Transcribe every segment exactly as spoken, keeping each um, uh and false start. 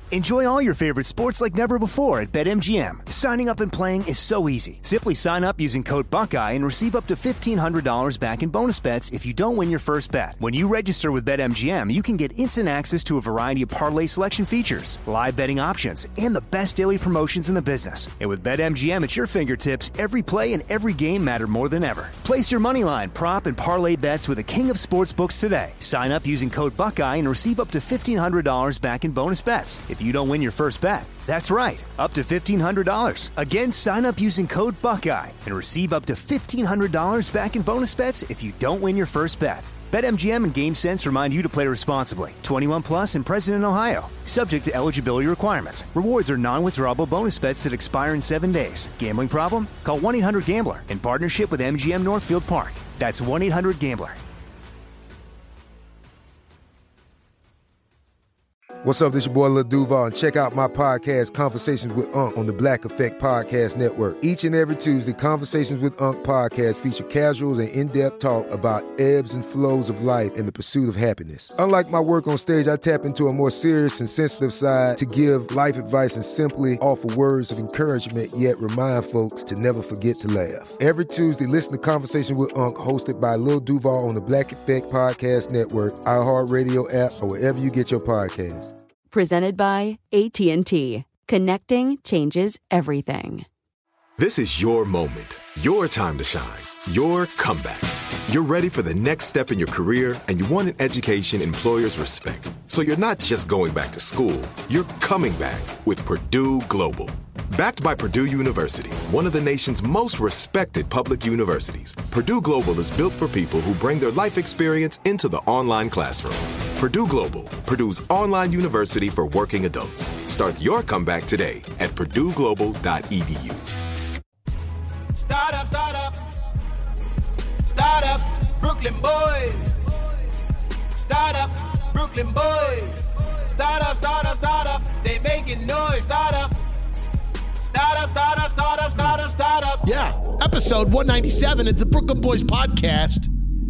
Enjoy all your favorite sports like never before at BetMGM. Signing up and playing is so easy. Simply sign up using code Buckeye and receive up to fifteen hundred dollars back in bonus bets if you don't win your first bet. When you register with BetMGM, you can get instant access to a variety of parlay selection features, live betting options, and the best daily promotions in the business. And with BetMGM at your fingertips, every play and every game matter more than ever. Place your moneyline, prop, and parlay bets with the king of sportsbooks today. Sign up using code Buckeye and receive up to fifteen hundred dollars back in bonus bets if you don't win your first bet. That's right, up to fifteen hundred dollars. Again, sign up using code Buckeye and receive up to fifteen hundred dollars back in bonus bets if you don't win your first bet. BetMGM and GameSense remind you to play responsibly. twenty-one plus and present in Ohio. Subject to eligibility requirements. Rewards are non-withdrawable bonus bets that expire in seven days. Gambling problem? Call one eight hundred gambler in partnership with M G M Northfield Park. That's one eight hundred gambler. What's up, this your boy Lil Duval, and check out my podcast, Conversations with Unc, on the Black Effect Podcast Network. Each and every Tuesday, Conversations with Unc podcast feature casuals and in-depth talk about ebbs and flows of life and the pursuit of happiness. Unlike my work on stage, I tap into a more serious and sensitive side to give life advice and simply offer words of encouragement, yet remind folks to never forget to laugh. Every Tuesday, listen to Conversation with Unc, hosted by Lil Duval on the Black Effect Podcast Network, iHeartRadio app, or wherever you get your podcasts. Presented by A T and T. Connecting changes everything. This is your moment, your time to shine, your comeback. You're ready for the next step in your career, and you want an education employers respect. So you're not just going back to school, you're coming back with Purdue Global. Backed by Purdue University, one of the nation's most respected public universities, Purdue Global is built for people who bring their life experience into the online classroom. Purdue Global, Purdue's online university for working adults. Start your comeback today at purdue global dot e d u. Start up, start up. Start up, Brooklyn boys. Start up, Brooklyn boys. Start up, start up, start up. They making noise. Start up. Start up, start up, start up, start up, start up. Yeah, episode one ninety-seven. It's the Brooklyn Boys podcast.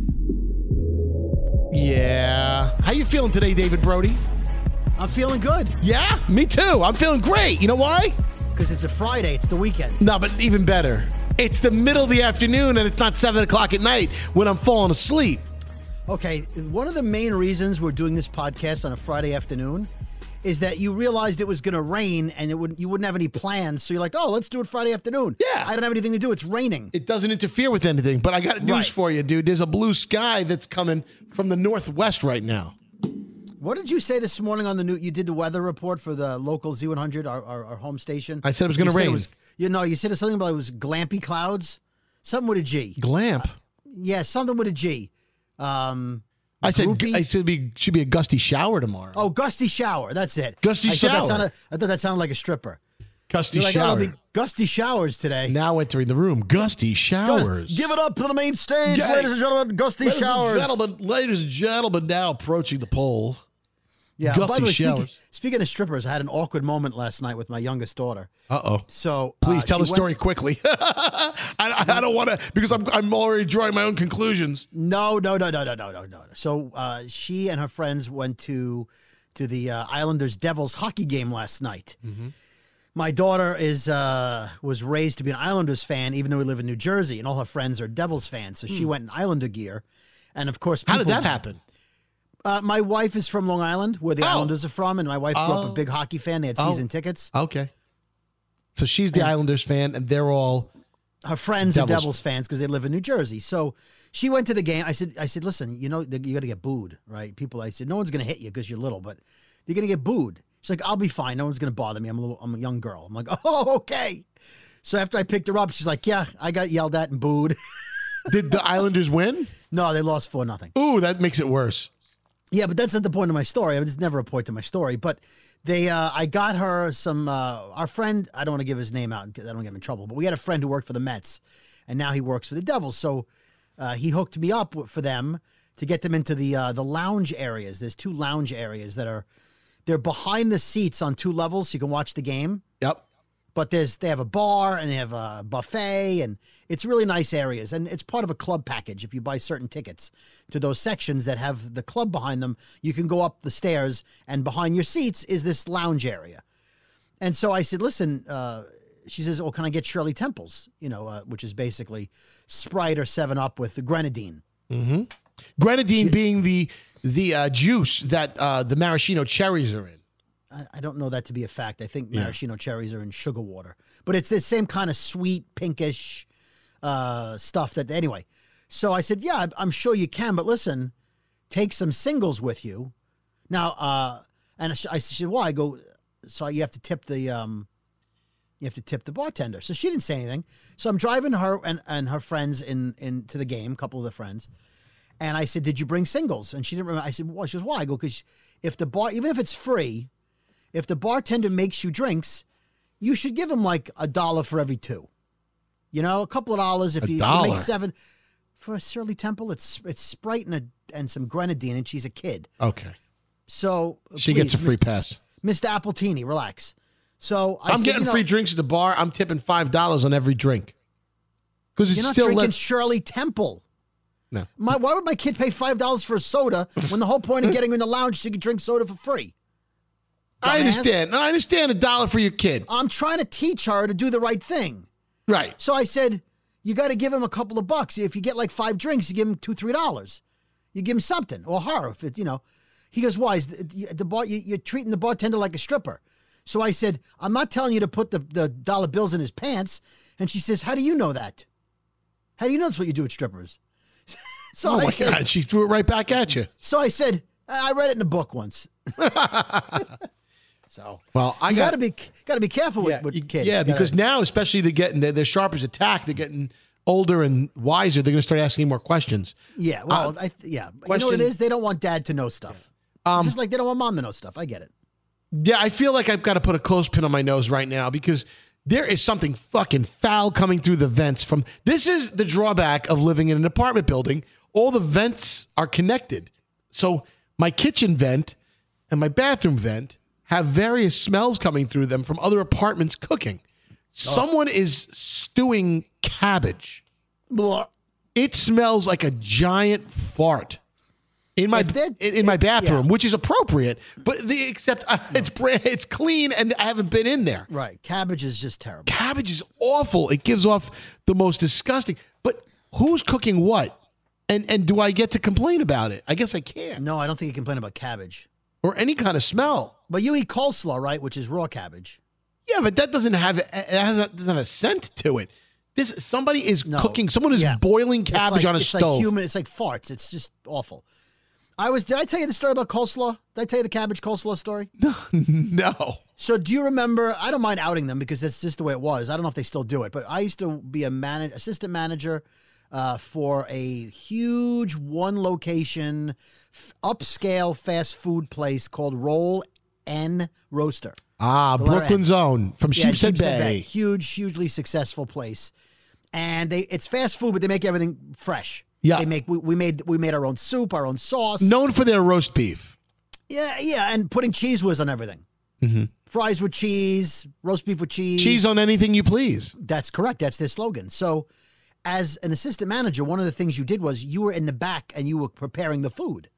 Yeah. How you feeling today, David Brody? I'm feeling good. Yeah, me too. I'm feeling great. You know why? Because it's a Friday. It's the weekend. No, but even better. It's the middle of the afternoon, and it's not seven o'clock at night when I'm falling asleep. Okay, one of the main reasons we're doing this podcast on a Friday afternoon is that you realized it was going to rain, and it wouldn't, you wouldn't have any plans. So you're like, oh, let's do it Friday afternoon. Yeah. I don't have anything to do. It's raining. It doesn't interfere with anything, but I got news Right. for you, dude. There's a blue sky that's coming from the northwest right now. What did you say this morning on the new? You did the weather report for the local Z one hundred, our, our, our home station. I said it was going You to said rain. It was, you know, you said something about it was glampy clouds, something with a G. Glamp. Yeah, something with a G. Um, I said groupie? I said it be, should be a gusty shower tomorrow. Oh, gusty shower. That's it. Gusty I thought shower. That sounded, I thought that sounded like a stripper. Gusty You're like, shower. oh, there'll be gusty showers today. Now entering the room, gusty showers. Give it up to the main stage, Yeah. ladies and gentlemen. Gusty ladies showers. And gentlemen, ladies and gentlemen, now approaching the pole. Yeah, Gusty by the way, showers. Speaking, speaking of strippers, I had an awkward moment last night with my youngest daughter. Uh-oh. So Please uh, tell she the story went- quickly. I, I don't want to, because I'm I'm already drawing my own conclusions. No, no, no, no, no, no, no, no. So uh, she and her friends went to to the uh, Islanders Devils hockey game last night. Mm-hmm. My daughter is uh, was raised to be an Islanders fan, even though we live in New Jersey, and all her friends are Devils fans. So she Hmm. went in Islander gear, and of course, How did people- that happen? Uh, my wife is from Long Island, where the Oh. Islanders are from, and my wife grew up Oh. a big hockey fan. They had Oh. season tickets. Okay. So she's the And- Islanders fan, and they're all Her friends Devils. are Devils fans because they live in New Jersey. So she went to the game. I said, I said, listen, you know, you got to get booed, right? People, I said, no one's going to hit you because you're little, but you're going to get booed. She's like, I'll be fine. No one's going to bother me. I'm a little, I'm a young girl. I'm like, oh, okay. So after I picked her up, she's like, yeah, I got yelled at and booed. Did the Islanders win? No, they lost four nothing. Ooh, that makes it worse. Yeah, but that's not the point of my story. I mean, it's never a point to my story. But they, uh, I got her some. Uh, our friend, I don't want to give his name out because I don't get him in trouble. But we had a friend who worked for the Mets, and now he works for the Devils. So uh, he hooked me up for them to get them into the uh, the lounge areas. There's two lounge areas that are they're behind the seats on two levels, so you can watch the game. Yep. But there's they have a bar and they have a buffet, and it's really nice areas. And it's part of a club package. If you buy certain tickets to those sections that have the club behind them, you can go up the stairs, and behind your seats is this lounge area. And so I said, listen, uh, she says, oh, can I get Shirley Temples? You know, uh, which is basically Sprite or seven up with the grenadine. Mm-hmm. Grenadine she, being the the uh, juice that uh, the maraschino cherries are in. I don't know that to be a fact. I think maraschino yeah. cherries are in sugar water. But it's the same kind of sweet, pinkish uh, stuff that, anyway. So I said, yeah, I'm sure you can, but listen, take some singles with you. Now, uh, and I said, well, I go, so you have to tip the, um, you have to tip the bartender. So she didn't say anything. So I'm driving her and, and her friends in, in to the game, a couple of the friends. And I said, did you bring singles? And she didn't remember. I said, well, she goes, why? I go, because if the bar, even if it's free, if the bartender makes you drinks, you should give him like a dollar for every two. You know, a couple of dollars if, a you, if dollar. you make seven. For a Shirley Temple, it's it's Sprite and, a, and some grenadine, and she's a kid. Okay. So she please, gets a free Mister pass. Mister Appletini, relax. So I I'm said, getting you know, free drinks at the bar. I'm tipping five dollars on every drink. Because it's you're not still drinking less. Shirley Temple. No. My, why would my kid pay five dollars for a soda when the whole point of getting in the lounge is you can drink soda for free? Dumbass. I understand. No, I understand a dollar for your kid. I'm trying to teach her to do the right thing. Right. So I said, you got to give him a couple of bucks. If you get like five drinks, you give him two, three dollars. You give him something, or her, if it, you know. He goes, why? Is the, the bar, you, you're treating the bartender like a stripper. So I said, I'm not telling you to put the, the dollar bills in his pants. And she says, how do you know that? How do you know that's what you do with strippers? so oh I my said, God, she threw it right back at you. So I said, I read it in a book once. So well, I you got to be got to be careful with, yeah, with you, kids. Yeah, You gotta, because now, especially they're getting they're, they're sharp as a tack. They're getting older and wiser. They're going to start asking more questions. Yeah, well, uh, I th- yeah, question, you know what it is? They don't want dad to know stuff. Um, Just like they don't want mom to know stuff. I get it. Yeah, I feel like I've got to put a clothespin on my nose right now because there is something fucking foul coming through the vents from. This is the drawback of living in an apartment building. All the vents are connected, so my kitchen vent and my bathroom vent have various smells coming through them from other apartments cooking. Someone is stewing cabbage. Blah. It smells like a giant fart in my If in, in my if- bathroom, yeah. which is appropriate. But the, except uh, it's bra- it's clean and I haven't been in there. Right, cabbage is just terrible. Cabbage is awful. It gives off the most disgusting. But who's cooking what? And and do I get to complain about it? I guess I can't. No, I don't think you complain about cabbage. Or any kind of smell. But you eat coleslaw, right? Which is raw cabbage. Yeah, but that doesn't have it has, doesn't have a scent to it. This somebody is No. cooking. Someone is Yeah. boiling cabbage it's like, on a it's stove. Like human, it's like farts. It's just awful. I was. Did I tell you the story about coleslaw? Did I tell you the cabbage coleslaw story? No. So do you remember? I don't mind outing them because that's just the way it was. I don't know if they still do it, but I used to be a man, assistant manager uh, for a huge one location, f- upscale fast food place called Roll N Roaster. Ah, The letter Brooklyn's N. own from Yeah, Sheepshead Sheepshead Bay. Huge, hugely successful place. And they it's fast food, but they make everything fresh. Yeah. They make we, we made we made our own soup, our own sauce. Known for their roast beef. Yeah, yeah, and putting cheese whiz on everything. Mm-hmm. Fries with cheese, roast beef with cheese. Cheese on anything you please. That's correct. That's their slogan. So as an assistant manager, one of the things you did was you were in the back and you were preparing the food.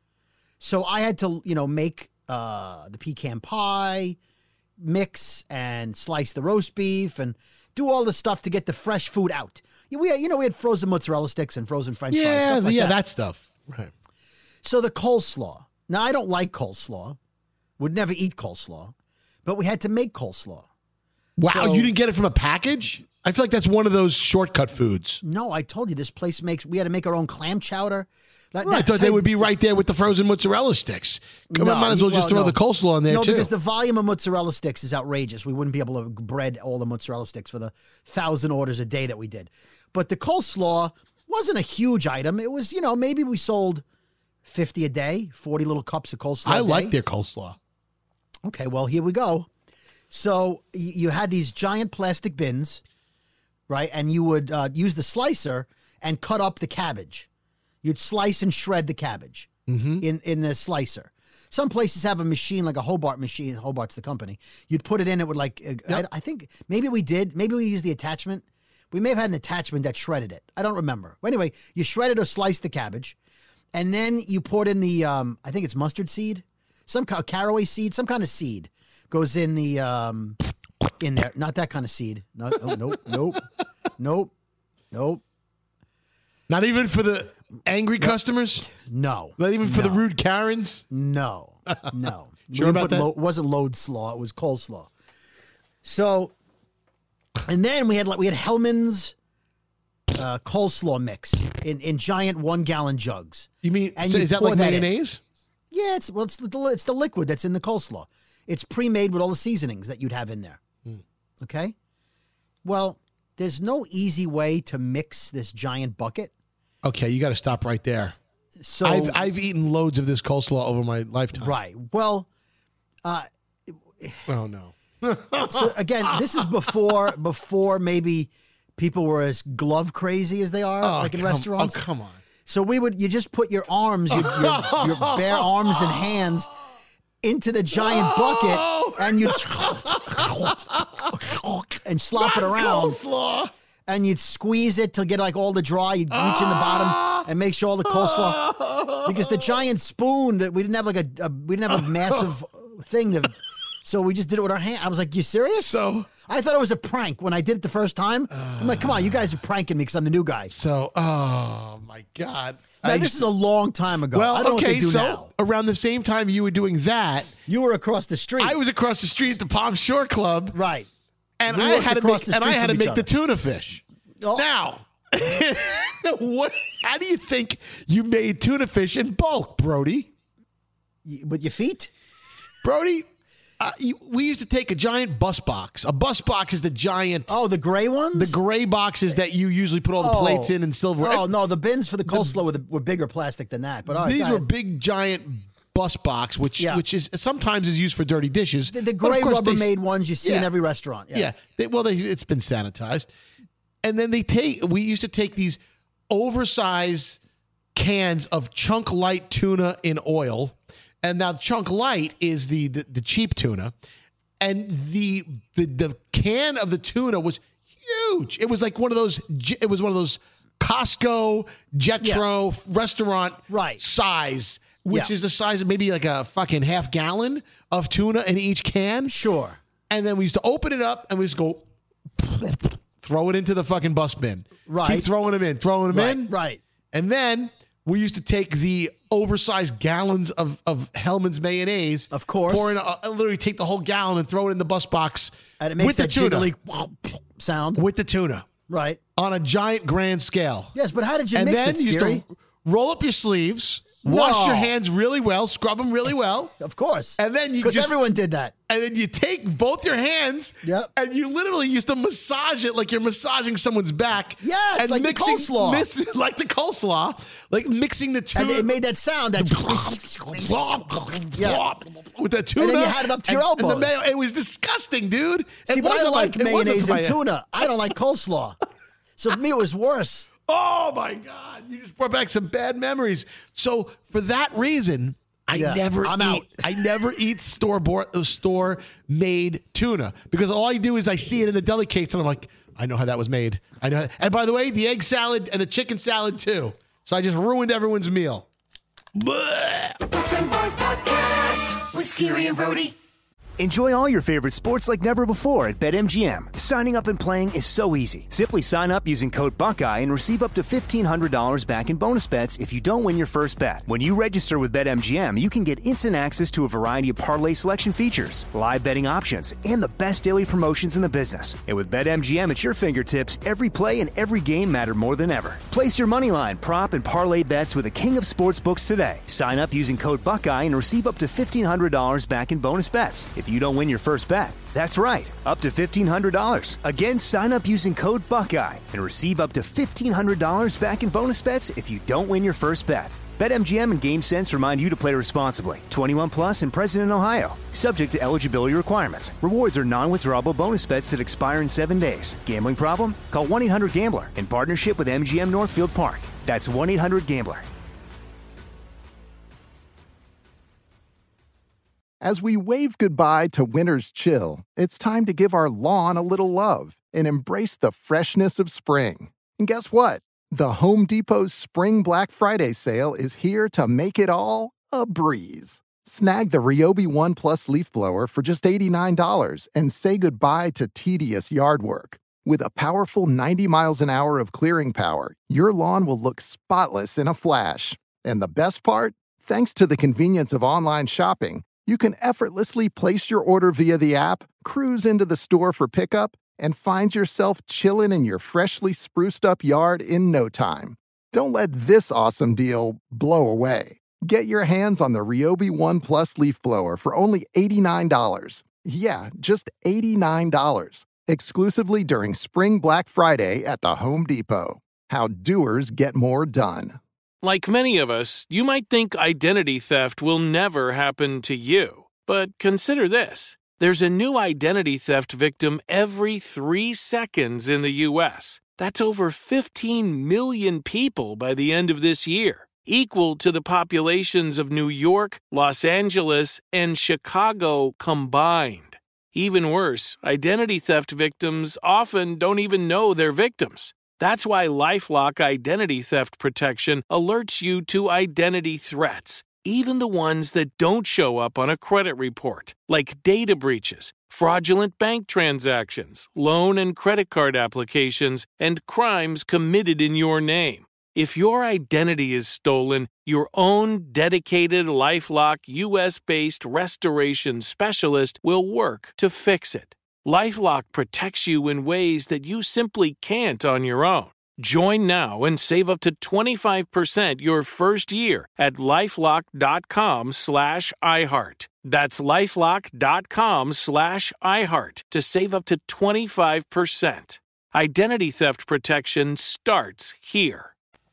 So I had to, you know, make uh, the pecan pie, mix and slice the roast beef and do all the stuff to get the fresh food out. We had, you know, we had frozen mozzarella sticks and frozen French fries. Yeah, stuff like yeah, that. that stuff. Right. So the coleslaw. Now, I don't like coleslaw. Would never eat coleslaw. But we had to make coleslaw. Wow, So- you didn't get it from a package? I feel like that's one of those shortcut foods. No, I told you this place makes, we had to make our own clam chowder. That, I that thought they type- would be right there with the frozen mozzarella sticks. Come on, No, might as well you- just throw no. the coleslaw in there, no, too. because the volume of mozzarella sticks is outrageous. We wouldn't be able to bread all the mozzarella sticks for the thousand orders a day that we did. But the coleslaw wasn't a huge item. It was, you know, maybe we sold fifty a day, forty little cups of coleslaw I a day. like their coleslaw. Okay, well, here we go. So y- you had these giant plastic bins, right? And you would uh, use the slicer and cut up the cabbage. You'd slice and shred the cabbage Mm-hmm. in, in the slicer. Some places have a machine like a Hobart machine. Hobart's the company. You'd put it in. It would like. Uh, Yep. I, I think maybe we did. Maybe we used the attachment. We may have had an attachment that shredded it. I don't remember. But anyway, you shredded or sliced the cabbage, and then you poured in the. Um, I think it's mustard seed, some kind of caraway seed, some kind of seed goes in the. Um, in there, not that kind of seed. No, no, nope, nope, nope, nope. Not even for the angry customers? No. Not even for no, the rude Karens? No, no. Sure We about put that? Lo- it wasn't load slaw. It was coleslaw. So, and then we had like we had Hellman's uh, coleslaw mix in, in giant one gallon jugs. You mean, And so you is that pour like that in. mayonnaise? Yeah, it's well, it's the it's the liquid that's in the coleslaw. It's pre-made with all the seasonings that you'd have in there. Hmm. Okay. Well, there's no easy way to mix this giant bucket. Okay, you got to stop right there. So I've I've eaten loads of this coleslaw over my lifetime. right. Well, uh, Oh no. so again, this is before before maybe people were as glove crazy as they are, Oh, like in come- restaurants. Oh, come on. So we would you just put your arms, your, your, your bare arms and hands into the giant bucket, and you'd and slop it around, Coleslaw. and you'd squeeze it to get like all the dry. You'd reach in the bottom and make sure all the coleslaw, because the giant spoon that we didn't have like a, a we didn't have a massive thing to. So we just did it with our hand. I was like, "You serious?" So- I thought it was a prank when I did it the first time. I'm like, "Come on, you guys are pranking me because I'm the new guy." So, oh my God. Now, I this used is a long time ago. Well, I don't know okay, what they do so now. around the same time you were doing that, You were across the street. I was across the street at the Palm Shore Club, right. and We I worked had to across make the and I street had to from each make the other. tuna fish. Oh. Now, what? How do you think you made tuna fish in bulk, Brody? Y- With your feet? Brody, uh, you, we used to take a giant bus box. A bus box is the giant, Oh, the gray ones? the gray boxes that you usually put all the Oh. plates in and silver. Oh, no, the bins for the coleslaw were, the, were bigger plastic than that. But all right, These go were ahead. big, giant bus box, which Yeah. which is sometimes is used for dirty dishes. The, the But of gray course they- Rubbermaid ones you see in Yeah. every restaurant. Yeah. Yeah. They, well, they, it's been sanitized. And then they take, we used to take these oversized cans of Chunk Light tuna in oil. And now Chunk Light is the, the, the cheap tuna. And the, the the can of the tuna was huge. It was like one of those, it was one of those Costco, Jetro restaurant Right. size, which Yeah. is the size of maybe like a fucking half gallon of tuna in each can. Sure. And then we used to open it up and we just go throw it into the fucking bus bin. Right. Keep throwing them in, throwing them Right. in. Right. And then we used to take the oversized gallons of, of Hellman's mayonnaise. Of course. Pour in a, literally take the whole gallon and throw it in the bus box And it makes with the that tuna. jiggly sound. With the tuna. Right. On a giant grand scale. Yes, but how did you And mix then it, you used Scary? to roll up your sleeves, wash No. your hands really well, scrub them really well. Of course. And then you Because just- everyone did that. And then you take both your hands, Yep. and you literally used to massage it like you're massaging someone's back. Yes, and like the mixing, coleslaw. Miss, like the coleslaw, like mixing the tuna. And it made that sound. That yeah. with the tuna. And then you had it up to your and- and the elbows. mayo. It was disgusting, dude. See, it but I wasn't like it wasn't mayonnaise to and my- tuna. I don't like coleslaw. So for me, it was worse. Oh my God! You just brought back some bad memories. So for that reason, I Yeah, never I'm eat. out. I never eat store bought, store made tuna because all I do is I see it in the deli case and I'm like, I know how that was made. I know. And by the way, the egg salad and the chicken salad too. So I just ruined everyone's meal. Blech. Brooklyn Boys Podcast with Scary and Brody. Enjoy all your favorite sports like never before at BetMGM. Signing up and playing is so easy. Simply sign up using code Buckeye and receive up to fifteen hundred dollars back in bonus bets if you don't win your first bet. When you register with BetMGM, you can get instant access to a variety of parlay selection features, live betting options, and the best daily promotions in the business. And with BetMGM at your fingertips, every play and every game matter more than ever. Place your moneyline, prop, and parlay bets with the king of sportsbooks today. Sign up using code Buckeye and receive up to fifteen hundred dollars back in bonus bets if you don't win your first bet. That's right, up to fifteen hundred dollars. Again, sign up using code Buckeye and receive up to fifteen hundred dollars back in bonus bets if you don't win your first bet. BetMGM and GameSense remind you to play responsibly. twenty-one plus and present in Ohio. Subject to eligibility requirements. Rewards are non-withdrawable bonus bets that expire in seven days. Gambling problem? Call one eight hundred gambler in partnership with M G M Northfield Park. That's one eight hundred gambler. As we wave goodbye to winter's chill, it's time to give our lawn a little love and embrace the freshness of spring. And guess what? The Home Depot's Spring Black Friday sale is here to make it all a breeze. Snag the Ryobi One Plus leaf blower for just eighty-nine dollars and say goodbye to tedious yard work. With a powerful ninety miles an hour of clearing power, your lawn will look spotless in a flash. And the best part? Thanks to the convenience of online shopping, you can effortlessly place your order via the app, cruise into the store for pickup, and find yourself chilling in your freshly spruced up yard in no time. Don't let this awesome deal blow away. Get your hands on the Ryobi One Plus leaf blower for only eighty-nine dollars. Yeah, just eighty-nine dollars. Exclusively during Spring Black Friday at the Home Depot. How doers get more done. Like many of us, you might think identity theft will never happen to you. But consider this. There's a new identity theft victim every three seconds in the U S. That's over fifteen million people by the end of this year, equal to the populations of New York, Los Angeles, and Chicago combined. Even worse, identity theft victims often don't even know they're victims. That's why LifeLock Identity Theft Protection alerts you to identity threats, even the ones that don't show up on a credit report, like data breaches, fraudulent bank transactions, loan and credit card applications, and crimes committed in your name. If your identity is stolen, your own dedicated LifeLock U S-based restoration specialist will work to fix it. LifeLock protects you in ways that you simply can't on your own. Join now and save up to twenty-five percent your first year at LifeLock.com slash iHeart. That's LifeLock.com slash iHeart to save up to twenty-five percent. Identity theft protection starts here.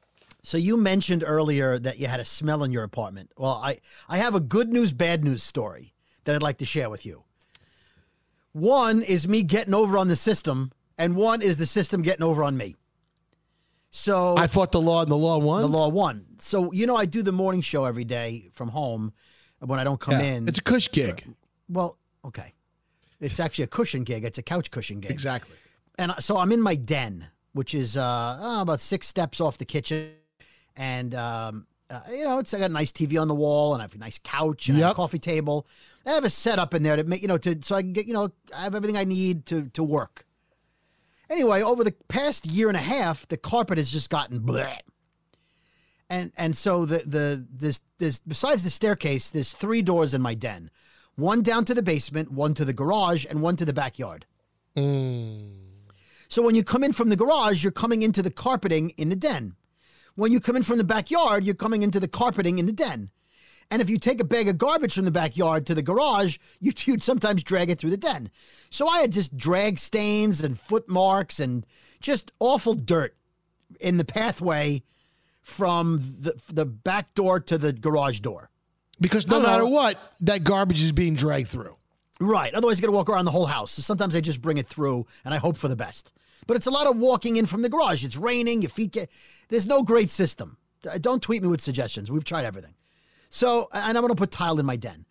So you mentioned earlier that you had a smell in your apartment. Well, I, I have a good news, bad news story that I'd like to share with you. One is me getting over on the system, and one is the system getting over on me. So I fought the law and the law won? The law won. So, you know, I do the morning show every day from home when I don't come Yeah, in. it's a cush gig. For, well, okay. It's actually a cushion gig. It's a couch cushion gig. Exactly. And so I'm in my den, which is uh, oh, about six steps off the kitchen. And, um, uh, you know, it's I got a nice T V on the wall, and I have a nice couch and I have Yep. a coffee table. I have a setup in there to make, you know, to so I can get, you know, I have everything I need to to work. Anyway, over the past year and a half, the carpet has just gotten bleh. And and so the the this this besides the staircase, there's three doors in my den. One down to the basement, one to the garage, and one to the backyard. Mm. So when you come in from the garage, you're coming into the carpeting in the den. When you come in from the backyard, you're coming into the carpeting in the den. And if you take a bag of garbage from the backyard to the garage, you, you'd sometimes drag it through the den. So I had just drag stains and foot marks and just awful dirt in the pathway from the, the back door to the garage door. Because no I don't matter know. what, that garbage is being dragged through. Right. Otherwise, you got to walk around the whole house. So sometimes I just bring it through, and I hope for the best. But it's a lot of walking in from the garage. It's raining. Your feet get... There's no great system. Don't tweet me with suggestions. We've tried everything. So, and I'm going to put tile in my den.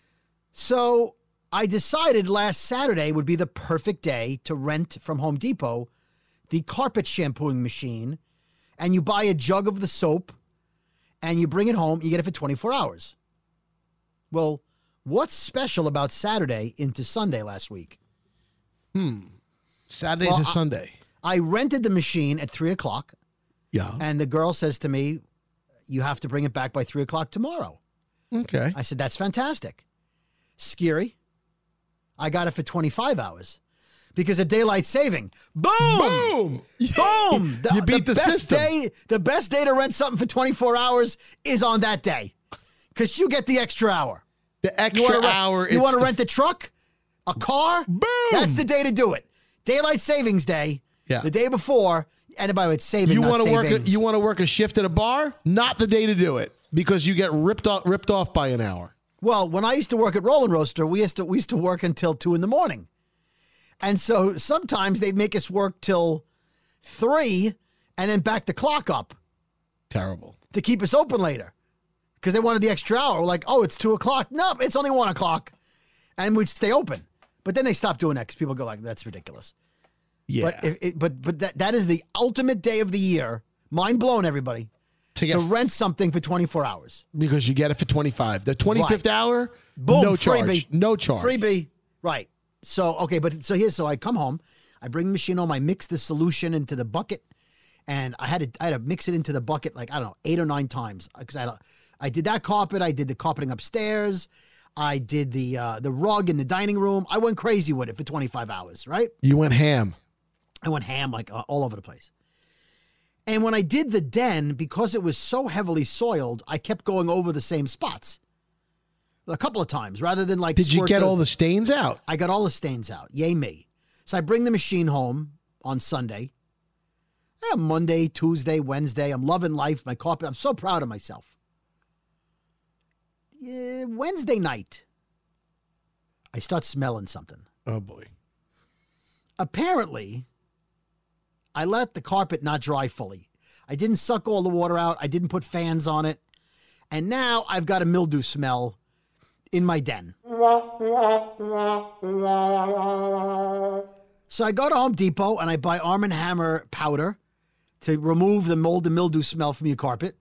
So I decided last Saturday would be the perfect day to rent from Home Depot the carpet shampooing machine, and you buy a jug of the soap, and you bring it home. You get it for twenty-four hours. Well, what's special about Saturday into Sunday last week? Hmm. Saturday Well, to I- Sunday. I rented the machine at three o'clock, Yeah. and the girl says to me, you have to bring it back by three o'clock tomorrow. Okay. I said, that's fantastic. Scary. I got it for twenty-five hours because of daylight saving. Boom! Boom! Boom! You beat the best system. Day, the best day to rent something for twenty-four hours is on that day because you get the extra hour. The You extra wanna rent- hour. You it's want to the- rent a truck? A car? Boom! That's the day to do it. Daylight savings day. Yeah. The day before. And by the way, it's saving, You not want to work? A, savings. you want to work a shift at a bar? Not the day to do it because you get ripped off, ripped off by an hour. Well, when I used to work at Roll and Roaster, we used to we used to work until two in the morning, and so sometimes they'd make us work till three, and then back the clock up Terrible. to keep us open later, because they wanted the extra hour. We're like, oh, it's two o'clock. No, it's only one o'clock. And we'd stay open. But then they stopped doing that because people go like, that's ridiculous. Yeah. But if it, but but that, that is the ultimate day of the year. Mind blown, everybody. To, get to rent something for twenty-four hours. Because you get it for twenty-five. The twenty-fifth right. hour, boom, no charge. Freebie. No charge. Freebie. Right. So, okay, but so here's, so I come home. I bring the machine home. I mix the solution into the bucket. And I had to I had to mix it into the bucket like, I don't know, eight or nine times. Because I, I did that carpet. I did the carpeting upstairs. I did the uh, the rug in the dining room. I went crazy with it for twenty-five hours, right? You went ham. I went ham like uh, all over the place. And when I did the den, because it was so heavily soiled, I kept going over the same spots a couple of times rather than like. Did you get the, all the stains out? I got all the stains out. Yay me. So I bring the machine home on Sunday. Yeah, Monday, Tuesday, Wednesday. I'm loving life. My carpet. I'm so proud of myself. Yeah, Wednesday night, I start smelling something. Oh, boy. Apparently, I let the carpet not dry fully. I didn't suck all the water out. I didn't put fans on it. And now I've got a mildew smell in my den. So I go to Home Depot and I buy Arm and Hammer powder to remove the mold and mildew smell from your carpet.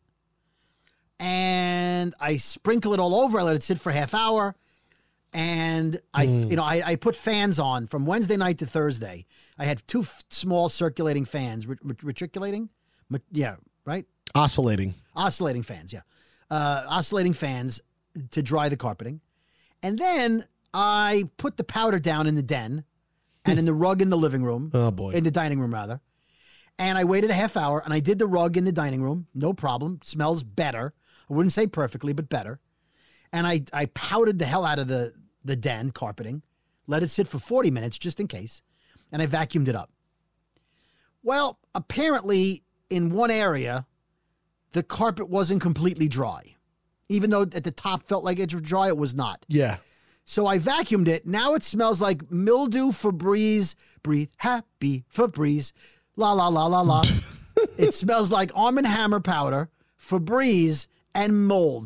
And I sprinkle it all over. I let it sit for a half hour. And I, mm. you know, I, I put fans on from Wednesday night to Thursday. I had two f- small circulating fans, re- re- reticulating, Ma- yeah, right? Oscillating. Oscillating fans, yeah. Uh, oscillating fans to dry the carpeting. And then I put the powder down in the den and in the rug in the living room. Oh, boy. In the dining room, rather. And I waited a half hour, and I did the rug in the dining room. No problem. Smells better. I wouldn't say perfectly, but better. And I, I powdered the hell out of the, the den carpeting, let it sit for forty minutes just in case, and I vacuumed it up. Well, apparently in one area, the carpet wasn't completely dry. Even though at the top felt like it was dry, it was not. Yeah. So I vacuumed it. Now it smells like mildew, Febreze, breathe happy, Febreze, la, la, la, la, la. It smells like Arm and Hammer powder, Febreze, and mold.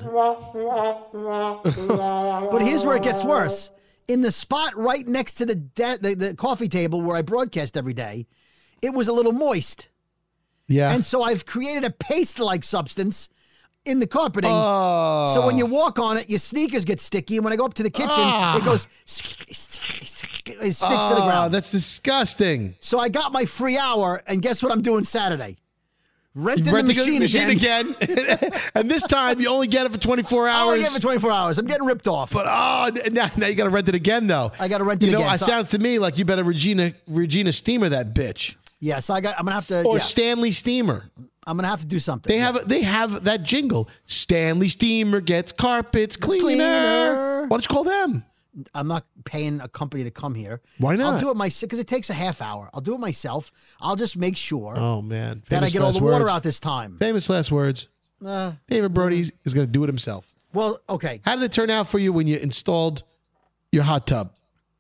But here's where it gets worse. In the spot right next to the, de- the the coffee table where I broadcast every day, it was a little moist. Yeah. And so I've created a paste-like substance in the carpeting. Oh. So when you walk on it, your sneakers get sticky. And when I go up to the kitchen, ah. it goes, it sticks oh, to the ground. That's disgusting. So I got my free hour, and guess what I'm doing Saturday? Renting Rent the machine, machine again. again. And this time you only get it for twenty-four hours. I only get it for twenty-four hours. I'm getting ripped off. But oh, now, now you got to rent it again, though. I got to rent it you know, again. You know, it so sounds to me like you better Regina Regina Steamer that bitch. Yeah, so I got. I'm gonna have to. Or yeah. Stanley Steamer. I'm gonna have to do something. They yeah. have they have that jingle. Stanley Steamer gets carpets cleaner. cleaner. Why don't you call them? I'm not paying a company to come here. Why not? I'll do it myself because it takes a half hour. I'll do it myself. I'll just make sure. Oh man, Famous that I get all the water words. out this time. Famous last words. Uh, David Brody is going to do it himself. Well, okay. How did it turn out for you when you installed your hot tub?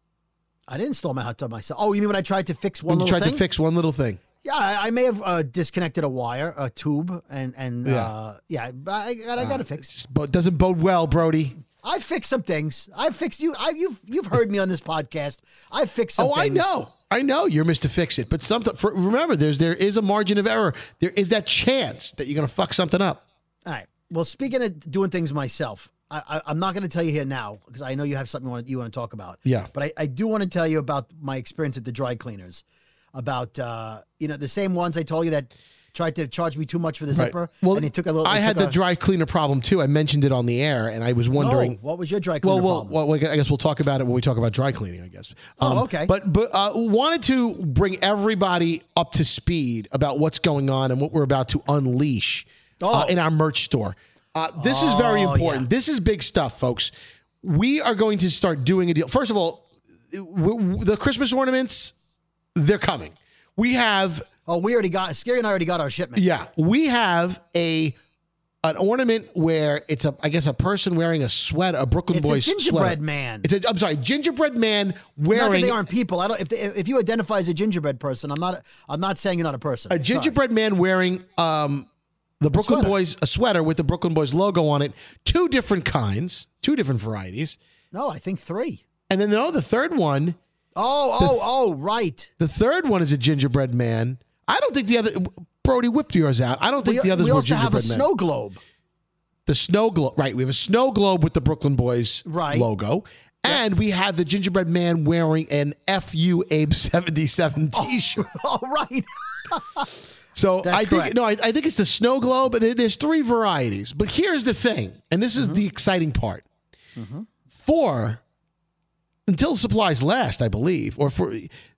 I didn't install my hot tub myself. Oh, you mean when I tried to fix one when you little tried thing? to fix one little thing. Yeah, I, I may have uh, disconnected a wire, a tube, and and Yeah. uh, yeah, I, I, I got it fixed. But doesn't bode well, Brody. I fixed some things. I fixed you. I you've you've heard me on this podcast. I fixed some Oh, things. I know. I know you're Mister Fix It, but something. For, remember, there's there is a margin of error. There is that chance that you're going to fuck something up. All right. Well, speaking of doing things myself, I, I, I'm not going to tell you here now because I know you have something you want, you want to talk about. Yeah. But I, I do want to tell you about my experience at the dry cleaners. About uh, you know the same ones I told you that tried to charge me too much for the Right. zipper. Well, and they took a little. I they had took the a, dry cleaner problem too. I mentioned it on the air, and I was wondering. Oh, what was your dry cleaner well, well, problem? well, I guess we'll talk about it when we talk about dry cleaning. I guess. Um, Oh, okay. But but uh, wanted to bring everybody up to speed about what's going on and what we're about to unleash uh, Oh. in our merch store. Uh, this is very Oh, important. yeah. This is big stuff, folks. We are going to start doing a deal. First of all, w- w- the Christmas ornaments, they're coming. We have. Oh, we already got Scary and I already got our shipment. Yeah, we have a an ornament where it's a I guess a person wearing a sweater, a Brooklyn It's a Boys gingerbread sweater. man. It's a I'm sorry, gingerbread man Not that wearing they aren't people. I don't. If they, if you identify as a gingerbread person, I'm not. I'm not saying you're not a person. a gingerbread man wearing um The Brooklyn sweater. Boys, a sweater with the Brooklyn Boys logo on it. Two different kinds, two different varieties. No, I think three. And then, no, the third one. Oh, the oh, th- oh, right. The third one is a gingerbread man. I don't think the other, Brody whipped yours out. I don't think we, the others we were also have a gingerbread men. snow globe. The snow globe, right. We have a snow globe with the Brooklyn Boys right. logo. And we have the gingerbread man wearing an F U Abe seventy-seven t-shirt. Oh, all right. So That's I think correct. no, I, I think it's the snow globe. There, there's three varieties, but here's the thing, and this is Mm-hmm. the exciting part. Mm-hmm. For until supplies last, I believe, or for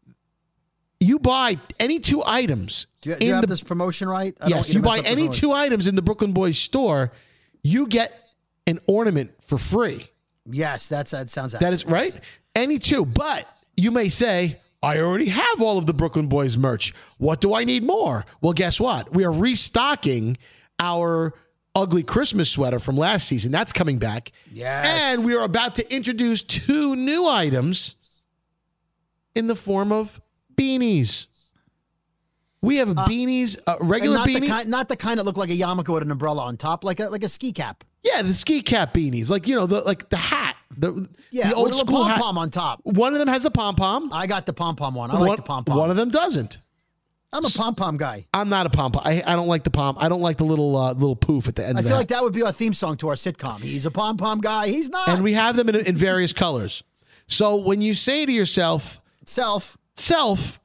you buy any two items. Do you, do you in have the, this promotion right? I don't yes, want you to mess buy up the any promotion. two items in the Brooklyn Boys store, you get an ornament for free. Yes, that's that sounds. That is right. Any two, but you may say, I already have all of the Brooklyn Boys merch. What do I need more? Well, guess what? We are restocking our ugly Christmas sweater from last season. That's coming back. Yes. And we are about to introduce two new items in the form of beanies. We have a Uh, beanies, a regular not beanie. The kind, not the kind that look like a yarmulke with an umbrella on top, like a like a ski cap. Yeah, the ski cap beanies, like you know, the like the hat, the Yeah, the old with a school pom hat. pom on top. One of them has a pom pom. I got the pom pom one. I like one, the pom pom. One of them doesn't. I'm a pom pom guy. I'm not a pom pom. I, I don't like the pom. I don't like the little uh, little poof at the end I of feel that. like that would be our theme song to our sitcom. He's a pom pom guy. He's not. And we have them in, in various colors. So when you say to yourself, self, self,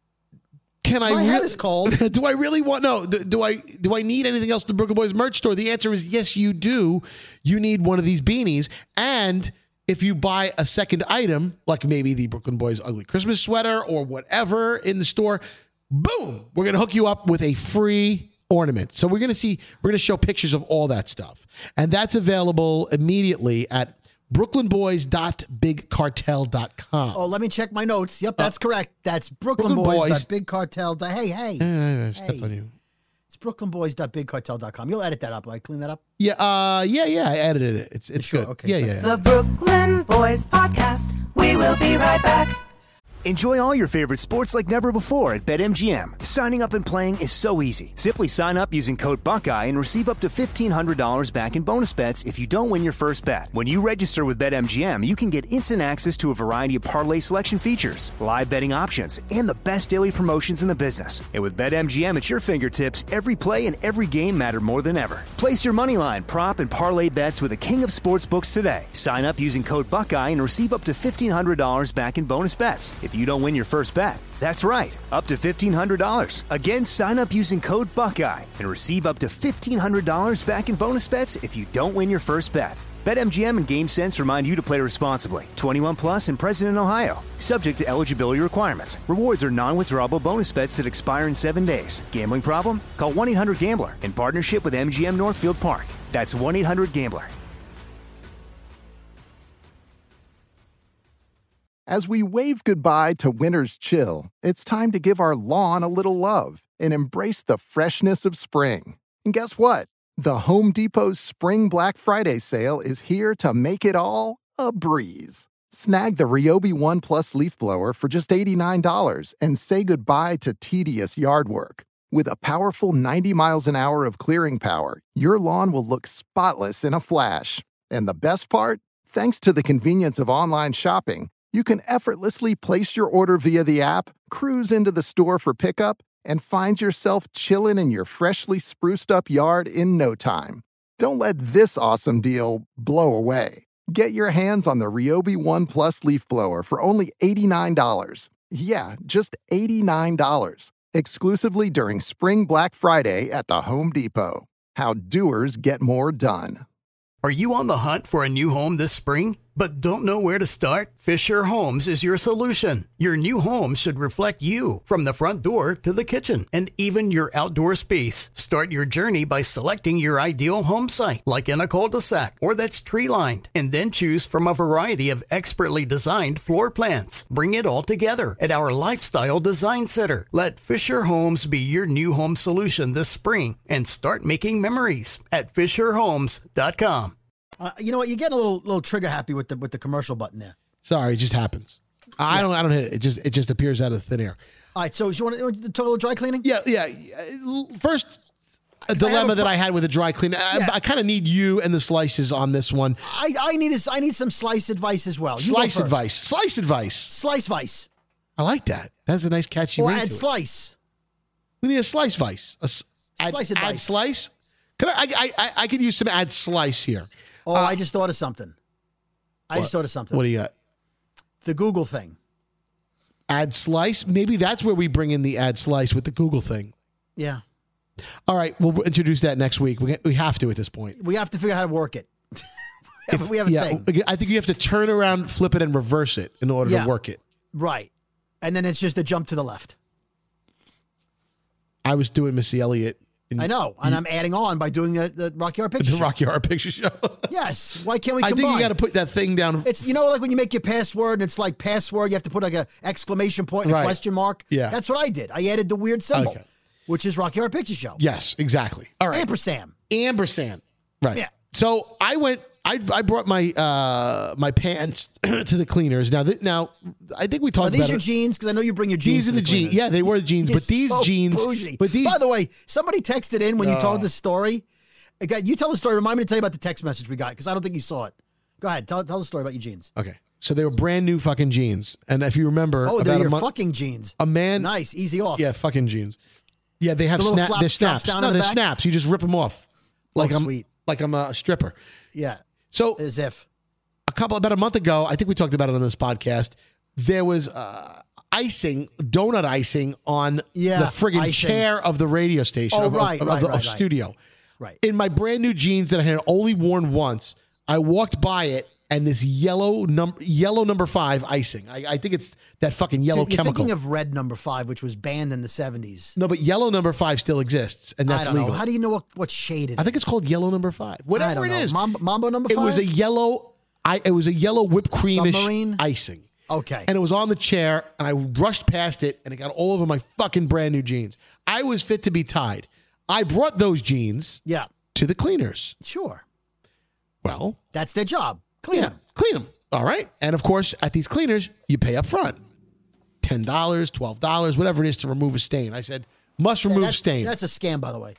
can I? My head re- is cold. Do I really want? No. Do, do I? Do I need anything else at the Brooklyn Boys merch store? The answer is yes. You do. You need one of these beanies, and if you buy a second item, like maybe the Brooklyn Boys ugly Christmas sweater or whatever in the store, boom, we're gonna hook you up with a free ornament. So we're gonna see. We're gonna show pictures of all that stuff, and that's available immediately at brooklyn boys dot big cartel dot com. Oh, let me check my notes. Yep, that's correct. That's Brooklyn Brooklyn Boys. Boys. Big Cartel. Hey, hey. Uh, I stepped Hey. on you. It's brooklyn boys dot big cartel dot com. You'll edit that up, like clean that up. Yeah, uh, yeah, yeah. I edited it. It's it's Sure, good. okay, yeah, thank yeah. The Brooklyn Boys Podcast. We will be right back. Enjoy all your favorite sports like never before at BetMGM. Signing up and playing is so easy. Simply sign up using code Buckeye and receive up to fifteen hundred dollars back in bonus bets if you don't win your first bet. When you register with BetMGM, you can get instant access to a variety of parlay selection features, live betting options, and the best daily promotions in the business. And with BetMGM at your fingertips, every play and every game matter more than ever. Place your moneyline, prop, and parlay bets with the king of sportsbooks today. Sign up using code Buckeye and receive up to fifteen hundred dollars back in bonus bets if you don't win your first bet. That's right, up to fifteen hundred dollars. Again, sign up using code Buckeye and receive up to fifteen hundred dollars back in bonus bets if you don't win your first bet. BetMGM and GameSense remind you to play responsibly. twenty-one plus and present in Ohio. Subject to eligibility requirements. Rewards are non-withdrawable bonus bets that expire in seven days. Gambling problem? Call one eight hundred gambler in partnership with M G M Northfield Park. That's one eight hundred gambler. As we wave goodbye to winter's chill, it's time to give our lawn a little love and embrace the freshness of spring. And guess what? The Home Depot's Spring Black Friday sale is here to make it all a breeze. Snag the Ryobi One Plus leaf blower for just eighty-nine dollars and say goodbye to tedious yard work. With a powerful ninety miles an hour of clearing power, your lawn will look spotless in a flash. And the best part? Thanks to the convenience of online shopping, you can effortlessly place your order via the app, cruise into the store for pickup, and find yourself chilling in your freshly spruced up yard in no time. Don't let this awesome deal blow away. Get your hands on the Ryobi One Plus leaf blower for only eighty-nine dollars. Yeah, just eighty-nine dollars. Exclusively during Spring Black Friday at the Home Depot. How doers get more done. Are you on the hunt for a new home this spring, but don't know where to start? Fisher Homes is your solution. Your new home should reflect you, from the front door to the kitchen, and even your outdoor space. Start your journey by selecting your ideal home site, like in a cul-de-sac or that's tree-lined, and then choose from a variety of expertly designed floor plans. Bring it all together at our Lifestyle Design Center. Let Fisher Homes be your new home solution this spring, and start making memories at fisher homes dot com. Uh, you know what? You get a little little trigger happy with the with the commercial button there. Sorry, it just happens. I don't. I don't hit it. It just. It just appears out of thin air. All right. So, you want to talk a little dry cleaning? Yeah. Yeah. First, a dilemma a that I had with a dry cleaner. Yeah. I, I kind of need you and the slices on this one. I, I need a, I need some slice advice as well. You Slice advice. Slice advice. Slice vice. I like that. That's a nice catchy or ring add to slice. It. We need a slice vice. A, add, slice advice. Add slice. Can I, I, I, I could use some add slice here. Oh, uh, I just thought of something. I what? just thought of something. What do you got? The Google thing. Add slice? Maybe that's where we bring in the add slice with the Google thing. Yeah. All right, we'll introduce that next week. We we have to at this point. We have to figure out how to work it. if, we have a yeah, thing. I think you have to turn around, flip it, and reverse it in order yeah. to work it. Right. And then it's just a jump to the left. I was doing Missy Elliott. In, I know, and I'm adding on by doing the, the Rocky Horror Picture the Show. The Rocky Horror Picture Show. Yes. Why can't we combine? I think you got to put that thing down. It's, you know, like when you make your password and it's like password, you have to put like a exclamation point and right. a question mark. Yeah. That's what I did. I added the weird symbol, okay. which is Rocky Horror Picture Show. Yes, exactly. All right. Ampersand. Ampersand. Right. Yeah. So I went. I I brought my uh my pants to the cleaners. Now th- now I think we talked are these about your it. jeans? Because I know you bring your jeans. These are the, the jeans. Yeah, they were the jeans. You're but these so jeans. Bougie. But these. By the way, somebody texted in when uh, you told the story. You tell the story. Remind me to tell you about the text message we got because I don't think you saw it. Go ahead. Tell tell the story about your jeans. Okay. So they were brand new fucking jeans, and if you remember, oh, about they're your a month, fucking jeans. A man. Nice, easy off. Yeah, fucking jeans. Yeah, they have the snap. Flap, They're snaps. Down No, in the they're back? snaps. You just rip them off, like oh, I'm sweet. like I'm a stripper. Yeah. So as if a couple about a month ago, I think we talked about it on this podcast. There was uh, icing, donut icing on yeah, the friggin' icing. chair of the radio station oh, of, right, of, right, of the right, of studio. Right. In my brand new jeans that I had only worn once, I walked by it and this yellow number yellow number five icing. I, I think it's that fucking yellow Dude, you're chemical. Thinking of red number five, which was banned in the seventies. No, but yellow number five still exists, and that's I don't legal. know. How do you know what, what shade it I think it's called yellow number five. Whatever I don't it know. is. Mambo, Mambo number It five? was a yellow. I it was a yellow whipped creamish Submarine? icing. Okay. And it was on the chair, and I rushed past it, and it got all over my fucking brand new jeans. I was fit to be tied. I brought those jeans yeah. to the cleaners. Sure. Well, that's their job. Clean yeah, them. Clean them. All right. And of course, at these cleaners, you pay up front. ten dollars, twelve dollars, whatever it is to remove a stain. I said, must remove yeah, that's, stain. That's a scam, by the way.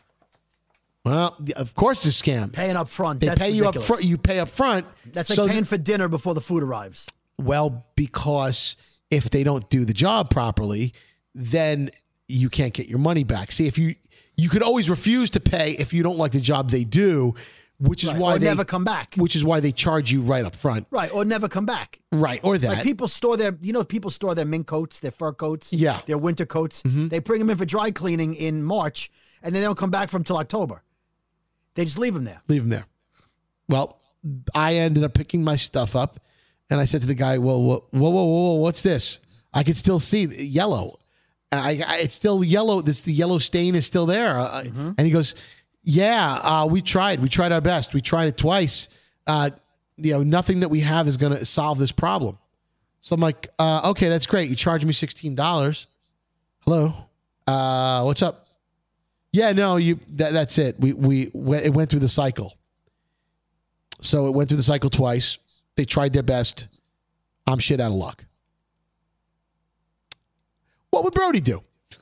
Well, of course it's a scam. Paying up front. They that's pay ridiculous. you up front. You pay up front. That's like so paying th- for dinner before the food arrives. Well, because if they don't do the job properly, then you can't get your money back. See, if you you could always refuse to pay if you don't like the job they do, which is right. why or they never come back. Which is why they charge you right up front. Right, or never come back. Right, or that. Like people store their, you know, people store their mink coats, their fur coats, yeah, their winter coats. Mm-hmm. They bring them in for dry cleaning in March, and then they don't come back from till October. They just leave them there. Leave them there. Well, I ended up picking my stuff up, and I said to the guy, "Well, whoa, whoa, whoa, whoa, what's this? I can still see yellow. I, I, it's still yellow. This the yellow stain is still there." Uh, mm-hmm. And he goes, "Yeah, uh, we tried. We tried our best. We tried it twice. Uh, you know, nothing that we have is going to solve this problem." So I'm like, uh, "Okay, that's great. You charge me sixteen dollars. Hello, uh, what's up?" Yeah, no, you. That, that's it. We we it went through the cycle. So it went through the cycle twice. They tried their best. I'm shit out of luck. What would Brody do?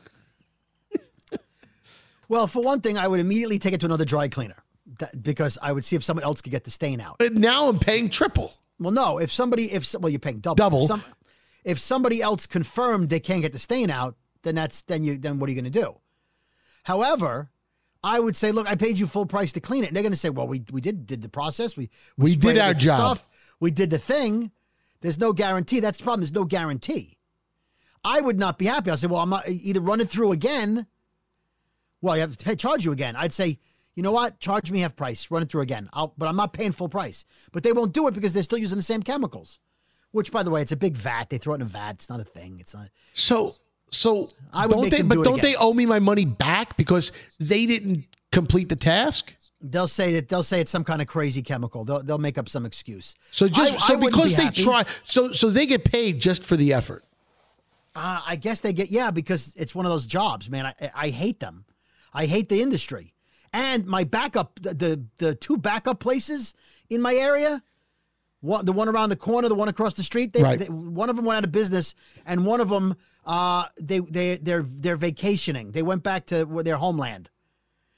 Well, for one thing, I would immediately take it to another dry cleaner that, because I would see if someone else could get the stain out. And now I'm paying triple. Well, no, if somebody, if well, you're paying double. Double. If, some, if somebody else confirmed they can't get the stain out, then that's then you then what are you going to do? However, I would say, look, I paid you full price to clean it. And they're going to say, well, we we did did the process. We we, we did our job. Stuff. We did the thing. There's no guarantee. That's the problem. There's no guarantee. I would not be happy. I'll say, well, I'm not, either run it through again. Well, you have to pay, charge you again. I'd say, you know what? Charge me half price. Run it through again. I'll, but I'm not paying full price. But they won't do it because they're still using the same chemicals. Which, by the way, it's a big vat. They throw it in a vat. It's not a thing. It's not. So, so I would don't make they? them But do it don't again. they owe me my money back because they didn't complete the task? They'll say that they'll say it's some kind of crazy chemical. They'll they'll make up some excuse. So just I, so I wouldn't because be they happy. try, so so they get paid just for the effort. Uh, I guess they get, yeah, because it's one of those jobs, man. I, I hate them. I hate the industry. And my backup, the, the the two backup places in my area, one, the one around the corner, the one across the street, they, Right. they, one of them went out of business, and one of them, uh, they they they're they're vacationing. They went back to their homeland.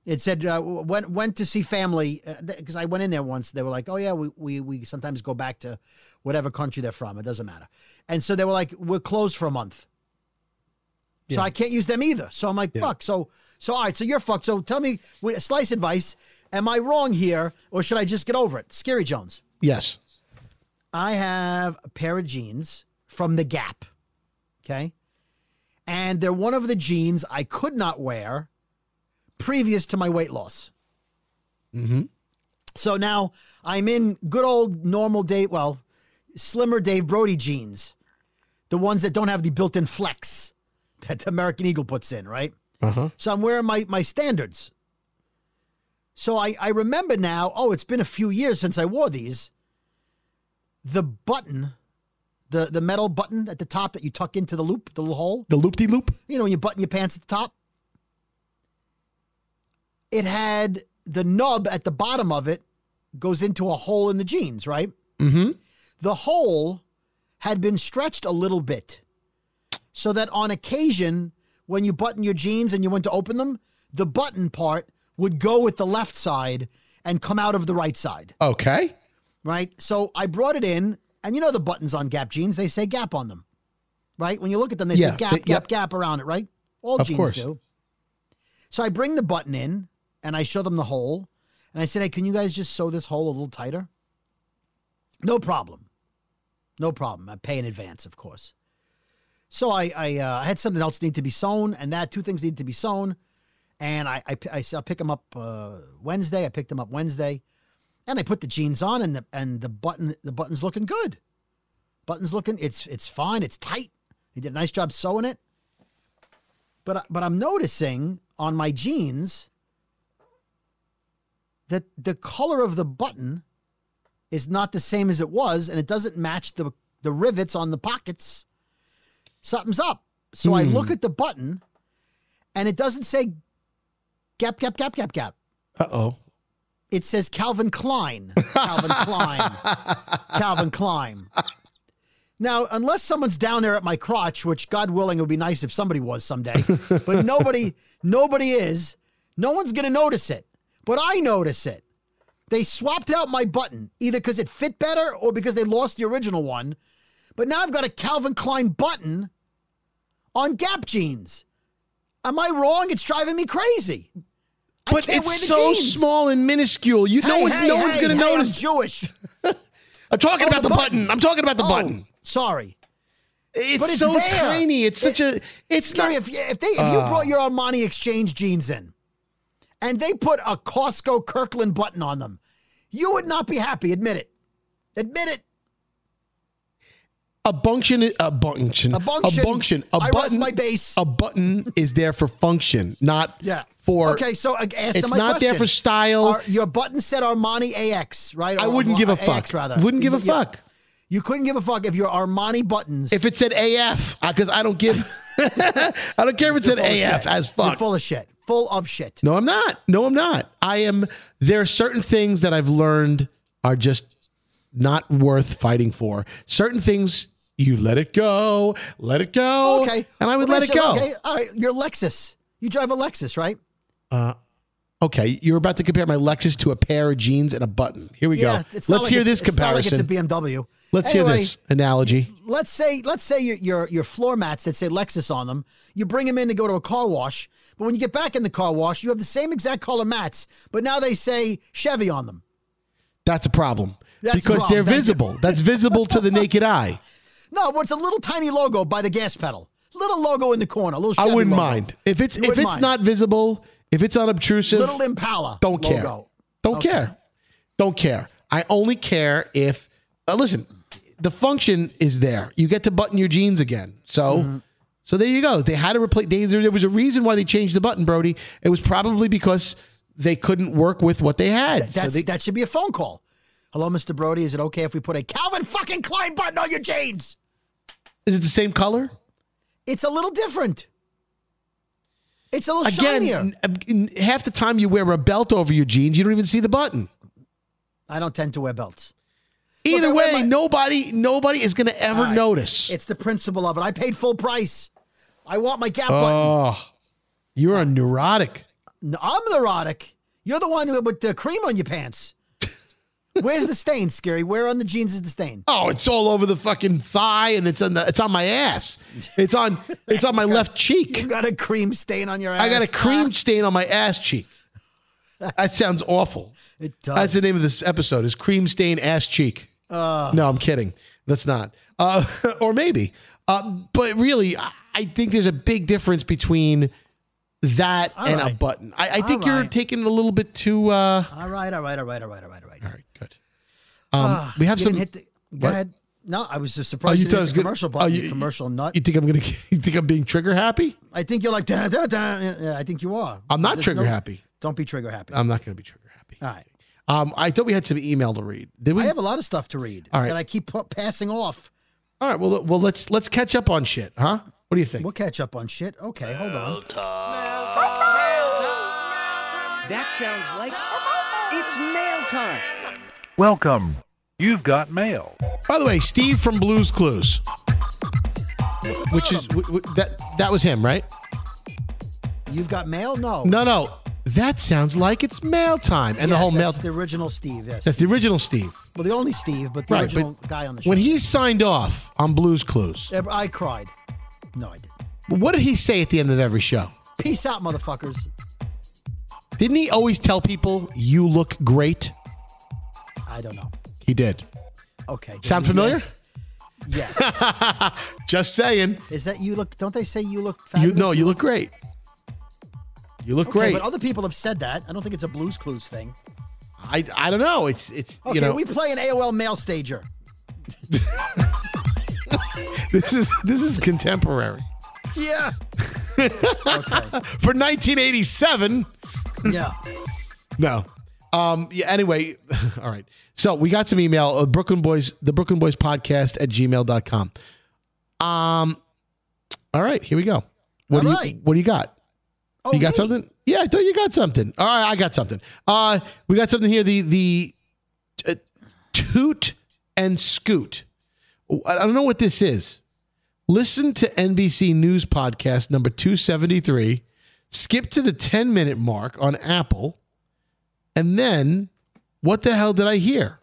It said uh, went went to see family because uh, I went in there once. They were like, "Oh yeah, we, we we sometimes go back to whatever country they're from. It doesn't matter." And so they were like, "We're closed for a month, so Yeah. I can't use them either." So I'm like, Yeah. "Fuck." So so all right. So you're fucked. So tell me, with slice advice, am I wrong here, or should I just get over it? Scary Jones. Yes. I have a pair of jeans from the Gap. Okay, and they're one of the jeans I could not wear previous to my weight loss. Mm-hmm. So now I'm in good old normal Dave, well, slimmer Dave Brody jeans, the ones that don't have the built-in flex that the American Eagle puts in, right? Uh-huh. So I'm wearing my my standards. So I, I remember now, oh, it's been a few years since I wore these. The button, the, the metal button at the top that you tuck into the loop, the little hole. The loop-de-loop? You know, when you button your pants at the top. It had the nub at the bottom of it goes into a hole in the jeans, right? Mm-hmm. The hole had been stretched a little bit so that on occasion, when you button your jeans and you went to open them, the button part would go with the left side and come out of the right side. Okay. Right? So I brought it in, and you know the buttons on Gap jeans, they say Gap on them. Right? When you look at them, they Yeah, say Gap, they- Gap, yep. Gap around it, right? All Of jeans course. do. So I bring the button in, and I show them the hole, and I said, hey, can you guys just sew this hole a little tighter? No problem. No problem. I pay in advance, of course. So I I, uh, I had something else need to be sewn, and that two things need to be sewn. And I, I, I I'll pick them up uh, Wednesday. I picked them up Wednesday, and I put the jeans on, and the and the button the button's looking good. Button's looking it's it's fine. It's tight. He did a nice job sewing it. But but I'm noticing on my jeans that the color of the button is not the same as it was, and it doesn't match the the rivets on the pockets. Something's up. So I Hmm. look at the button, and it doesn't say Gap, Gap, Gap, Gap, Gap. Uh-oh. It says Calvin Klein. Calvin Klein. Calvin Klein. Now, unless someone's down there at my crotch, which God willing it would be nice if somebody was someday, but nobody, nobody is. No one's going to notice it, but I notice it. They swapped out my button, either because it fit better or because they lost the original one. But now I've got a Calvin Klein button on Gap jeans. Am I wrong? It's driving me crazy. I But can't wear it's the so jeans. small and minuscule. You, no Hey, one's, hey, no one's hey, going to hey, notice. I'm Jewish. I'm talking Oh, about the the button. button. I'm talking about the Oh, button. Sorry. It's, But it's so there. tiny. It's such a. It's Scary. not. If, if, they, if you brought your Armani Exchange jeans in and they put a Costco Kirkland button on them, you would not be happy. Admit it. Admit it. A bunction, a bunction, A bunction. a bunction, a I rest button. my base. A button is there for function, not Yeah. for. Okay, so uh, answer it's my not there question. for style. Are- your button said Armani A X, right? I Or wouldn't give a A fuck. X, rather. Wouldn't give a You- fuck. You couldn't give a fuck if your Armani buttons. If it said A F, because I don't give. I don't care if it You're said full of A F shit. as You're fuck. full of shit. Full of shit. No, I'm not. No, I'm not. I am. There are certain things that I've learned are just not worth fighting for. Certain things you let it go, let it go. Okay. And I would Well, let it listen, go. Okay. All right. Your Lexus. You drive a Lexus, right? Uh, okay. You're about to compare my Lexus to a pair of jeans and a button. Here we Yeah. go. It's not Let's like hear it's- this it's not like comparison. it's a B M W. Let's Anyway, hear this analogy. Let's say let's say your, your your floor mats that say Lexus on them, you bring them in to go to a car wash, but when you get back in the car wash, you have the same exact color mats, but now they say Chevy on them. That's a problem. That's a because problem. they're Thank you. visible. That's visible to the naked eye. No, but it's a little tiny logo by the gas pedal. Little logo in the corner. A little Chevy I wouldn't logo. mind. If it's You if wouldn't it's mind. not visible, if it's unobtrusive, Little Impala don't care. logo. Don't Okay. care. Don't care. I only care if uh, listen, the function is there. You get to button your jeans again. So Mm-hmm. so there you go. They had to replace they, there, there was a reason why they changed the button, Brody. It was probably because they couldn't work with what they had. That's, so they, that should be a phone call. Hello, Mister Brody. Is it okay if we put a Calvin fucking Klein button on your jeans? is it the same color? It's a little different. It's a little Again, shinier. n- n- half the time you wear a belt over your jeans, you don't even see the button. I don't tend to wear belts. Either Look, I wear way, my- nobody nobody is going to ever All right. notice. It's the principle of it. I paid full price. I want my Gap button. Oh, you're a neurotic. No, I'm neurotic. You're the one with the cream on your pants. Where's the stain, Scary? Where on the jeans is the stain? Oh, it's all over the fucking thigh, and it's on the it's on my ass. It's on it's on my got, left cheek. You got a cream stain on your ass. I got a cream stain on my ass cheek. That sounds awful. It does. That's the name of this episode. Is cream stain ass cheek? Uh, no, I'm kidding. That's not. Uh, or maybe. Uh, but really, I, I think there's a big difference between that all and right. a button. I, I think all you're right. taking it a little bit too. Uh, all right, all right, all right, all right, all right, all right. All right, good. Um, uh, we have you some. didn't hit the, go what? ahead. No, I was just surprised you you thought didn't I hit was the gonna- commercial oh, button, you- you commercial nut. You think I'm gonna? You think I'm being trigger happy? I think you're like, da, da, da. Yeah, I think you are. I'm not There's trigger no- happy. Don't be trigger happy. I'm not going to be trigger happy. All right. Um, I thought we had some email to read. Did we? I have a lot of stuff to read All right. that I keep pu- passing off. All right. Well, well, let's let's catch up on shit, huh? What do you think? We'll catch up on shit. Okay, hold on. That sounds like it's mail time. Welcome. You've got mail. By the way, Steve from Blue's Clues, which is w- w- that that was him, right? You've got mail? No. No, no. That sounds like it's mail time, and the Yes, whole mail. that's the original Steve, yes. That's the original Steve. Well, the only Steve, but the Right, original but guy on the show. When he signed off on Blue's Clues, I cried. No, I didn't. what did he say at the end of every show? Peace out, motherfuckers. Didn't he always tell people, "You look great"? I don't know. He did. Okay. Sound familiar? Yes. yes. Just saying. Is that you look? Don't they say you look? You Fabulous? no, you look great. You look Okay, great. but other people have said that. I don't think it's a Blues Clues thing. I I don't know. It's it's Okay, you know we play an A O L mail stager. this is this is contemporary. Yeah. Okay. For nineteen eighty-seven. Yeah. No. Um, yeah, anyway, all right. So we got some email, uh, Brooklyn Boys, the Brooklyn Boys podcast at gmail dot com. Um, all right, here we go. What All do right. you what do you got? Oh, you got me? something? Yeah, I thought you got something. All right, I got something. Uh, we got something here. The the uh, Toot and Scoot. I don't know what this is. Listen to N B C News podcast number two seventy-three. Skip to the ten minute mark on Apple. And then, what the hell did I hear?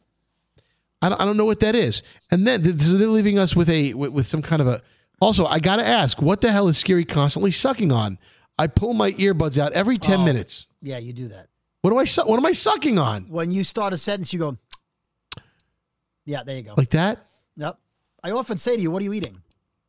I don't, I don't know what that is. And then th- so they're leaving us with a with, with some kind of a. Also, I got to ask, what the hell is Scary constantly sucking on? I pull my earbuds out every ten Oh. minutes. Yeah, you do that. What do I su- What am I sucking on? When you start a sentence, you go, yeah, there you go. Like that? Yep. I often say to you, what are you eating?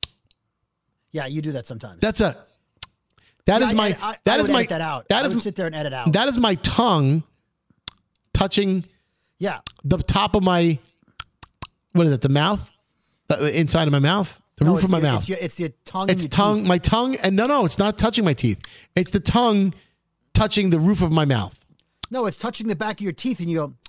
Yeah, you do that sometimes. That's a. That See, is I- my. I, I, that I is would my. edit that out. That I is would sit there and edit out. That is my tongue touching yeah. the top of my. What is it? The mouth, the inside of my mouth, the No, roof of it's my your- mouth. It's, your, it's the tongue. It's and your tongue, teeth. my tongue, and no, no, it's not touching my teeth. It's the tongue touching the roof of my mouth. No, it's touching the back of your teeth, and you go.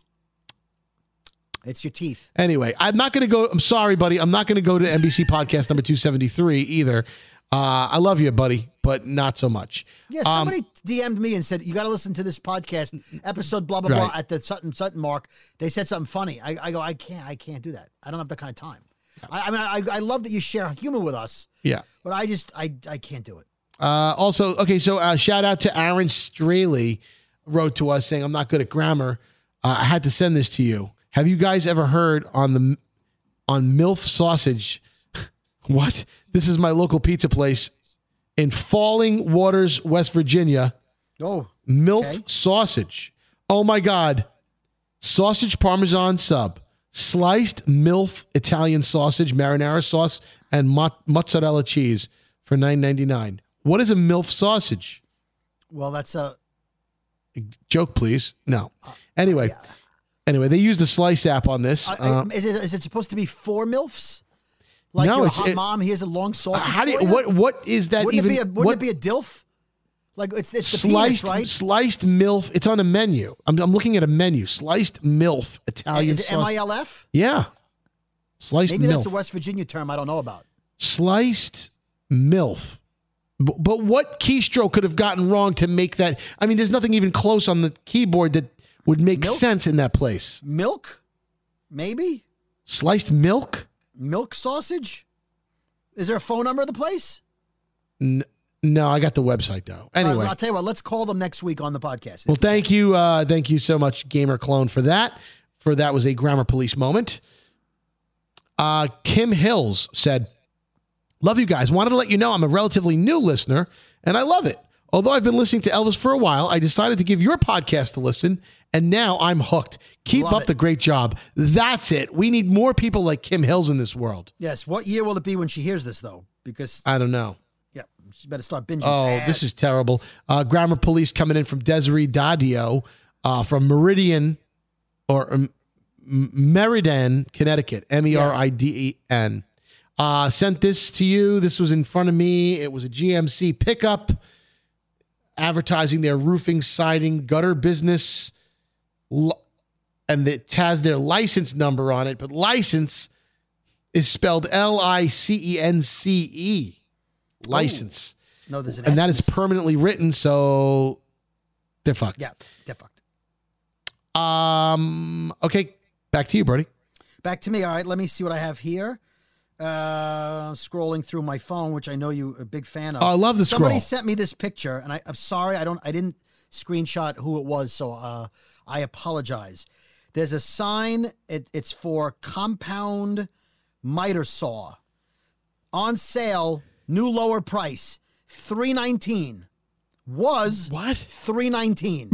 It's your teeth. Anyway, I'm not going to go. I'm sorry, buddy. I'm not going to go to N B C podcast number two seventy-three either. Uh, I love you, buddy, but not so much. Yeah, Um, somebody D M'd me and said you got to listen to this podcast episode blah blah Right. blah at the Sutton Sutton mark. They said something funny. I, I go, I can't, I can't do that. I don't have that kind of time. I, I mean, I, I love that you share humor with us, yeah. but I just, I, I can't do it. Uh, also, okay, so uh, shout out to Aaron Straley, wrote to us saying, I'm not good at grammar. Uh, I had to send this to you. Have you guys ever heard on the on MILF Sausage? What? This is my local pizza place in Falling Waters, West Virginia. Oh, MILF okay. Sausage. Oh my God. Sausage Parmesan sub, sliced MILF Italian sausage, marinara sauce, and mo- mozzarella cheese for nine ninety-nine. What is a MILF sausage? Well, that's a Joke, please. No. Anyway, anyway, they used the Slice app on this. Uh, Uh, is, it, is it supposed to be four milfs? Like No, you're a it's- hot it- mom. Here's a long sausage. how do you, for you? what what is that Wouldn't even? it be a, wouldn't what, it be a dilf? Like it's it's the sliced penis, right? sliced MILF? It's on a menu. I'm, I'm looking at a menu. Sliced MILF Italian Is it M I sausage. L F? Yeah. Sliced Maybe MILF. that's a West Virginia term I don't know about. Sliced MILF. But, but what keystroke could have gotten wrong to make that? I mean, there's nothing even close on the keyboard that would make Milk? sense in that place. Milk? Maybe? Sliced milk? Milk sausage? Is there a phone number of the place? N- No, I got the website though. Anyway, All right, I'll tell you what. Let's call them next week on the podcast. Well, thank you, uh, thank you so much, Gamer Clone, for that. For that was a Grammar Police moment. Uh, Kim Hills said, "Love you guys. Wanted to let you know I'm a relatively new listener, and I love it. Although I've been listening to Elvis for a while, I decided to give your podcast a listen, and now I'm hooked. Keep Love up it. the great job. That's it. We need more people like Kim Hills in this world." Yes. What year will it be when she hears this, though? Because I don't know. yeah, she better start binging. Oh, fast. this is terrible. Uh, Grammar Police coming in from Desiree Dadio uh, from Meridian or um, M- Meriden, Connecticut, M E R I D E N. Uh, sent this to you. This was in front of me. It was a G M C pickup advertising their roofing, siding, gutter business. L- and it has their license number on it, but license is spelled L I C E N C E. License. Oh. No, there's an and S that is in- permanently written, so they're fucked. Yeah, they're fucked. Um. Okay, back to you, Brody. Back to me. All right, let me see what I have here. Uh, scrolling through my phone, which I know you're a big fan of. Oh, I love the Somebody scroll. sent me this picture, and I, I'm sorry, I don't, I didn't screenshot who it was, so uh, I apologize. There's a sign. It, it's for Compound Miter Saw, on sale, new lower price, three nineteen. Was what three nineteen?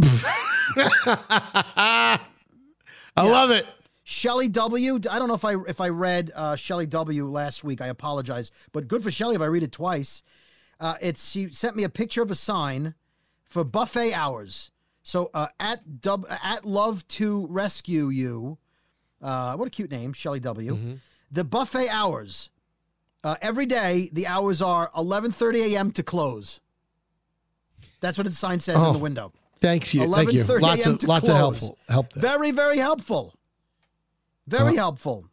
I love it. Shelly W. I don't know if I if I read uh, Shelly W. last week. I apologize, but good for Shelly if I read it twice. Uh, it's she sent me a picture of a sign for buffet hours. So uh, at dub, at Love to Rescue You. Uh, what a cute name, Shelly W. Mm-hmm. The buffet hours. Uh, every day the hours are eleven thirty a.m. to close. That's what the sign says Oh, in the window. Thanks you. Thank you. Lots of lots of helpful help there. Very, very helpful. Very helpful.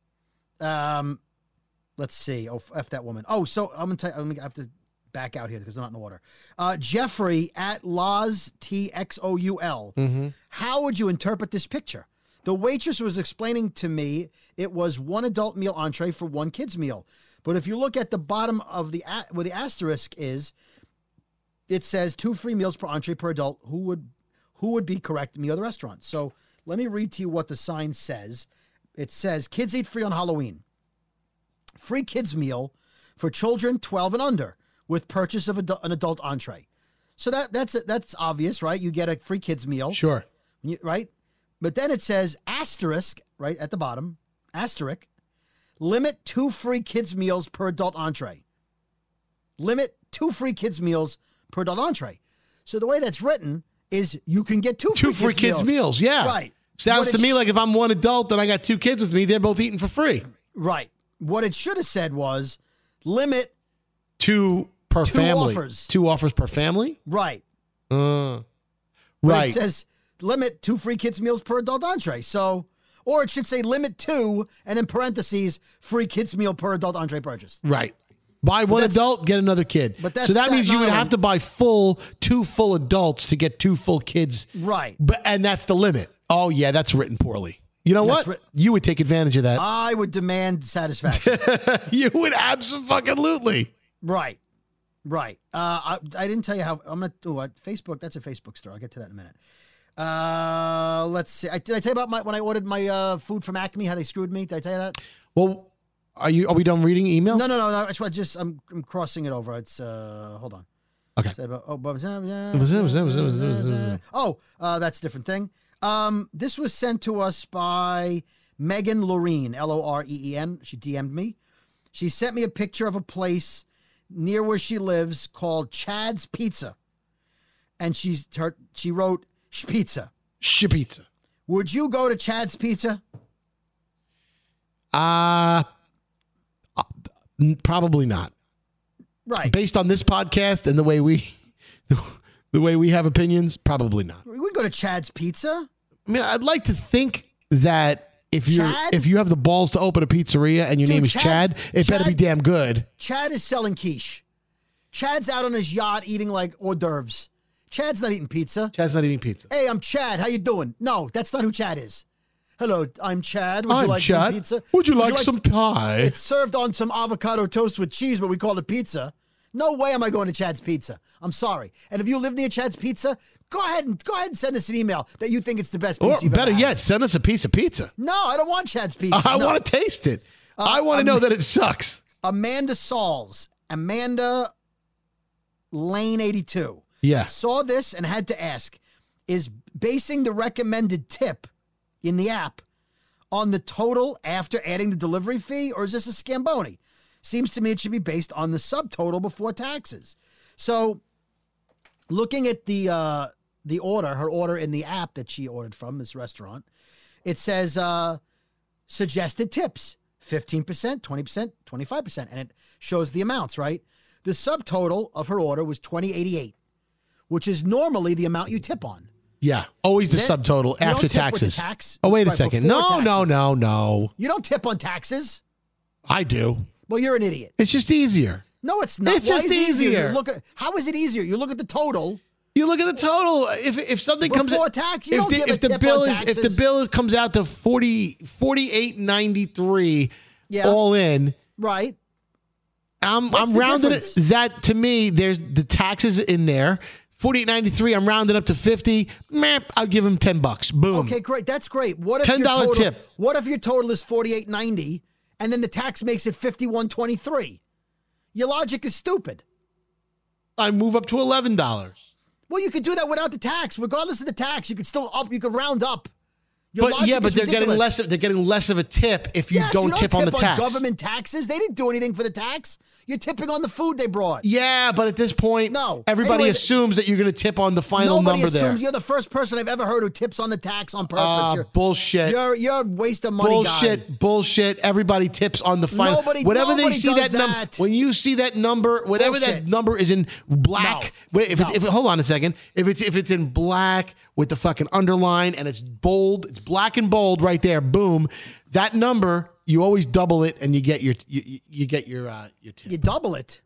Um, let's see. Oh, F that woman. Oh, so I'm gonna tell you, I'm gonna have to back out here because they're not in order. Uh, Jeffrey at Loz T X O U L. Mhm. How would you interpret this picture? The waitress was explaining to me it was one adult meal entree for one kid's meal. But if you look at the bottom of the a- where the asterisk is, it says two free meals per entree per adult. Who would who would be correct, me or the restaurant? So let me read to you what the sign says. It says, kids eat free on Halloween. Free kids meal for children twelve and under with purchase of adu- an adult entree. So that that's that's obvious, right? You get a free kids meal. Sure. You- right? But then it says asterisk, right at the bottom, asterisk, limit two free kids meals per adult entree. Limit two free kids meals per adult entree. So the way that's written is you can get two, Two free free kids meals. Yeah. Right. Sounds What to it me sh- like if I'm one adult and I got two kids with me, they're both eating for free. Right. What it should have said was limit Two per Two family. offers. Two offers per family? right. Uh, But right. it says limit two free kids meals per adult entree. So, or it should say limit two and in parentheses free kids meal per adult entree purchase. Right. Buy one that's- adult, get another kid. But that's so that means you Staten would Island. have to buy full two full adults to get two full kids. Right. But and that's the limit. Oh yeah, that's written poorly. You know That's what? writ- you would take advantage of that. I would demand satisfaction. you would absolutely. Right. Right. Uh, I, I didn't tell you how I'm gonna do what Facebook. That's a Facebook store. I'll get to that in a minute. Uh, let's see. I, did I tell you about my when I ordered my uh, food from Acme? How they screwed me? Did I tell you that? Well, are you? Are we done reading email? No, no, no, no. I just, just I'm, I'm crossing it over. It's uh, hold on. Okay. Say about- oh, but- oh, uh, that's a different thing. Um, this was sent to us by Megan Loreen, L O R E E N. She D M'd me. She sent me a picture of a place near where she lives called Chad's Pizza, and she's her, she wrote Spizza. Spizza. Would you go to Chad's Pizza? Uh, uh, probably not. Right. Based on this podcast and the way we, the way we have opinions, probably not. We would go to Chad's Pizza. I mean, I'd like to think that if you Chad? if you have the balls to open a pizzeria and your Dude, name is Chad- Chad, it better be Chad- damn good. Chad is selling quiche. Chad's out on his yacht eating like hors d'oeuvres. Chad's not eating pizza. Chad's not eating pizza. Hey, I'm Chad. How you doing? No, that's not who Chad is. Hello, I'm Chad. Would you I'm like Chad. some pizza? Would you like some some- pie? It's served on some avocado toast with cheese, but we call it pizza. No way am I going to Chad's Pizza. I'm sorry. And if you live near Chad's Pizza, go ahead and go ahead and send us an email that you think it's the best pizza Or you've better ever had. yet, send us a piece of pizza. No, I don't want Chad's Pizza. I no. want to taste it. Uh, I want to um, know that it sucks. Amanda Sauls, Amanda Lane eighty-two. Yeah. Saw this and had to ask, is basing the recommended tip in the app on the total after adding the delivery fee, or is this a Scamboni? Seems to me it should be based on the subtotal before taxes. So looking at the uh, the order, her order in the app that she ordered from this restaurant, it says uh, suggested tips, fifteen percent, twenty percent, twenty-five percent, and it shows the amounts, right? The subtotal of her order was twenty eighty-eight, which is normally the amount you tip on. Yeah, always the Then subtotal you don't after tip with the taxes. tax, oh, wait a right, second. before No, no, taxes. no, no. You don't tip on taxes? I do. Well, you're an idiot. It's just easier. No, it's not. It's Why just is it easier? easier. You look at, how is it easier? You look at the total. You look at the total. If if something comes Before tax, you if don't the, give a if the tip bill on is if the taxes. bill comes out to forty forty-eight ninety-three Yeah. all in, Right. I'm What's I'm the rounding difference? it. That to me, there's the taxes in there. forty-eight ninety-three. I'm rounding up to fifty. Meh, I'll give him ten bucks. Boom. Okay, great. That's great. What if ten your dollar total, tip. What if your total is forty-eight ninety and then the tax makes it fifty-one twenty-three? Your logic is stupid. I move up to eleven dollars. Well, you could do that without the tax. Regardless of the tax, you could still up. You could round up. Your But logic yeah, but is they're getting ridiculous. less. Of, they're getting less of a tip if you Yes, don't, you don't tip, on the tax. government taxes. They didn't do anything for the tax. You're tipping on the food they brought. Yeah, but at this point, No. everybody Anyway, assumes that you're going to tip on the final Nobody number assumes there. you're the first person I've ever heard who tips on the tax on purpose. Ah, you're, bullshit. You're you're a waste of money Bullshit, guy. bullshit. Everybody tips on the final. Nobody- whatever they nobody see does that number. that. When you see that number, whatever Bullshit. that number is in black. No. Wait, if it's No. if it, hold on a second. If it's if it's in black with the fucking underline and it's bold, it's black and bold right there. Boom. That number, you always double it and you get your you, you- you get your uh, your tip. You double it.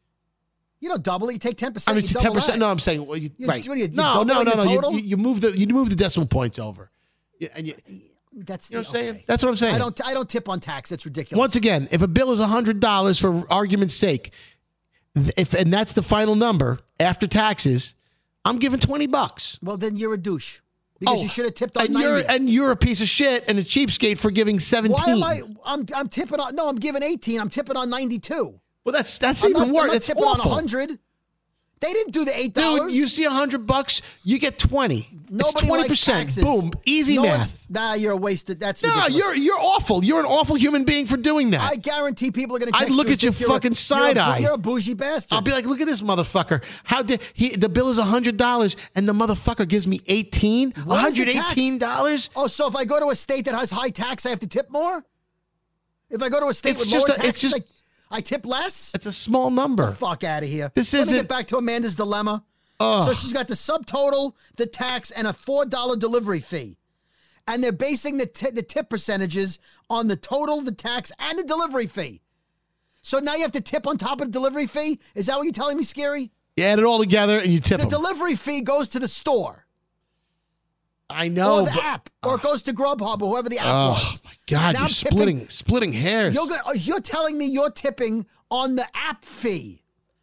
You don't double it. You take ten percent. I mean, you ten double percent. that. No, I'm saying, well, you, You- right? what do you- you no, no, double no, the no. You, total? you, you move the you move the decimal points over. Yeah, and you, That's you know what I'm okay. saying? That's what I'm saying. I don't. I don't tip on tax. It's ridiculous. Once again, if a bill is one hundred dollars for argument's sake, th- if and that's the final number after taxes, I'm giving twenty bucks. Well, then you're a douche because Oh, you should have tipped on and ninety. you're and you're a piece of shit and a cheapskate for giving seventeen. Why am I? I'm. I'm tipping on. No, I'm giving eighteen. I'm tipping on ninety-two. Well, that's that's I'm even not, worse. I'm not That's tipping awful. on one hundred. They didn't do the eight dollars. Dude, you see a hundred bucks, you get twenty. Nobody it's twenty likes percent. taxes. Boom, easy No one- math. Nah, you're a wasted. That's No, ridiculous. you're you're awful. You're an awful human being for doing that. I guarantee people are going to. I'd look at you fucking side eye. You're a bougie bastard. I'll be like, look at this motherfucker. How did he? The bill is a hundred dollars, and the motherfucker gives me eighteen. One What is the hundred eighteen dollars. Oh, so if I go to a state that has high tax, I have to tip more? If I go to a state It's with just lower a- it's taxes, just- I, I tip less? It's a small number. Fuck out of here. This Let me isn't- get back to Amanda's dilemma. Ugh. So she's got the subtotal, the tax, and a four dollar delivery fee. And they're basing the, t- the tip percentages on the total, the tax, and the delivery fee. So now you have to tip on top of the delivery fee? Is that what you're telling me, Scary? You add it all together and you tip The them. delivery fee goes to the store. I know. or the but- app. Or it goes to Grubhub or whoever the app Oh was. my God! Now You're I'm tipping- splitting splitting hairs. You're, gonna, you're telling me you're tipping on the app fee.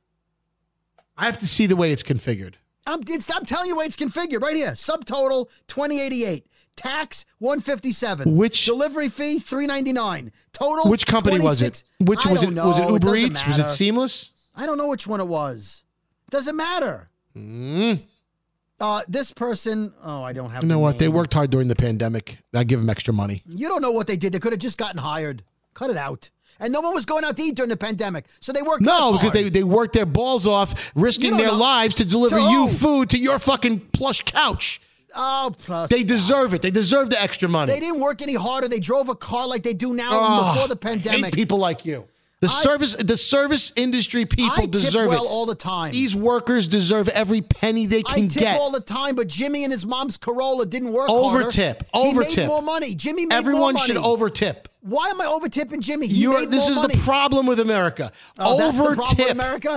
I have to see the way it's configured. I'm, it's, I'm telling you the way it's configured right here. Subtotal twenty eighty-eight. Tax one fifty-seven. Which- delivery fee three ninety-nine. Total Which company was it? twenty-six. Which I was don't it? know. Was it Uber doesn't Eats? Was it matter. Seamless? I don't know which one it was. Doesn't matter. Mm. Uh, this person, oh, I don't have. You know the what? They name. worked hard during the pandemic. I give them extra money. You don't know what they did. They could have just gotten hired. Cut it out. And no one was going out to eat during the pandemic, so they worked. No, less because hard. they, they worked their balls off, risking don't their know. lives to deliver To you who? food to your fucking plush couch. Oh, plus They deserve it. They deserve the extra money. They didn't work any harder. They drove a car like they do now Oh, before the I hate pandemic. people like you. The I- service, the service industry people I tip deserve well it. all the time. These workers deserve every penny they I can tip get. all the time, but Jimmy and his mom's Corolla didn't work Over harder. tip. He Over made tip. more money. Jimmy made more Everyone money. should over tip. Why am I over tipping Jimmy? He You're, made this more is money. the problem with America. Oh, that's the over problem with tip. America?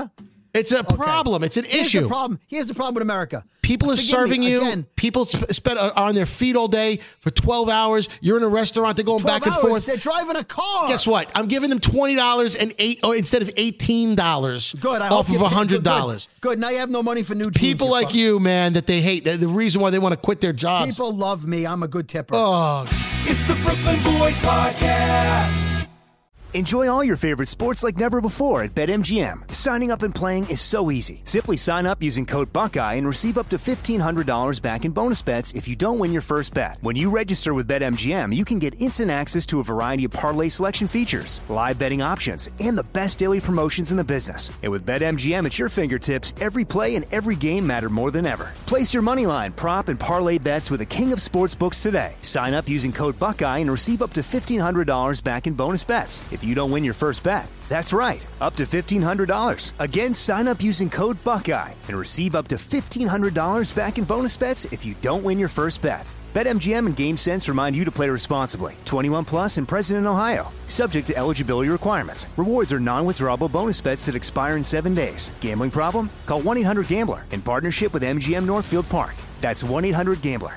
It's a problem. It's an Here's issue. The problem. Here's the problem with America. People are Forgive serving me, you. again. People sp- spend are on their feet all day for twelve hours. You're in a restaurant. They're going back and hours, forth. They're driving a car. Guess what? I'm giving them twenty dollars and eight, or instead of eighteen dollars. Good. I off hope of you- a hundred dollars. Good. Good. Now you have no money for new jeans. People you like fuck. you, man, that they hate. The, the reason why they want to quit their jobs. People love me. I'm a good tipper. Oh. It's the Brooklyn Boys Podcast. Enjoy all your favorite sports like never before at BetMGM. Signing up and playing is so easy. Simply sign up using code Buckeye and receive up to fifteen hundred dollars back in bonus bets if you don't win your first bet. When you register with BetMGM, you can get instant access to a variety of parlay selection features, live betting options, and the best daily promotions in the business. And with BetMGM at your fingertips, every play and every game matter more than ever. Place your moneyline, prop, and parlay bets with the king of sportsbooks today. Sign up using code Buckeye and receive up to fifteen hundred dollars back in bonus bets if you don't win your first bet. That's right, up to fifteen hundred dollars. Again, sign up using code Buckeye and receive up to fifteen hundred dollars back in bonus bets if you don't win your first bet. BetMGM and GameSense remind you to play responsibly. twenty-one plus and present in Ohio. Subject to eligibility requirements. Rewards are non-withdrawable bonus bets that expire in seven days. Gambling problem? Call one eight hundred gambler in partnership with M G M Northfield Park. That's one eight hundred gambler.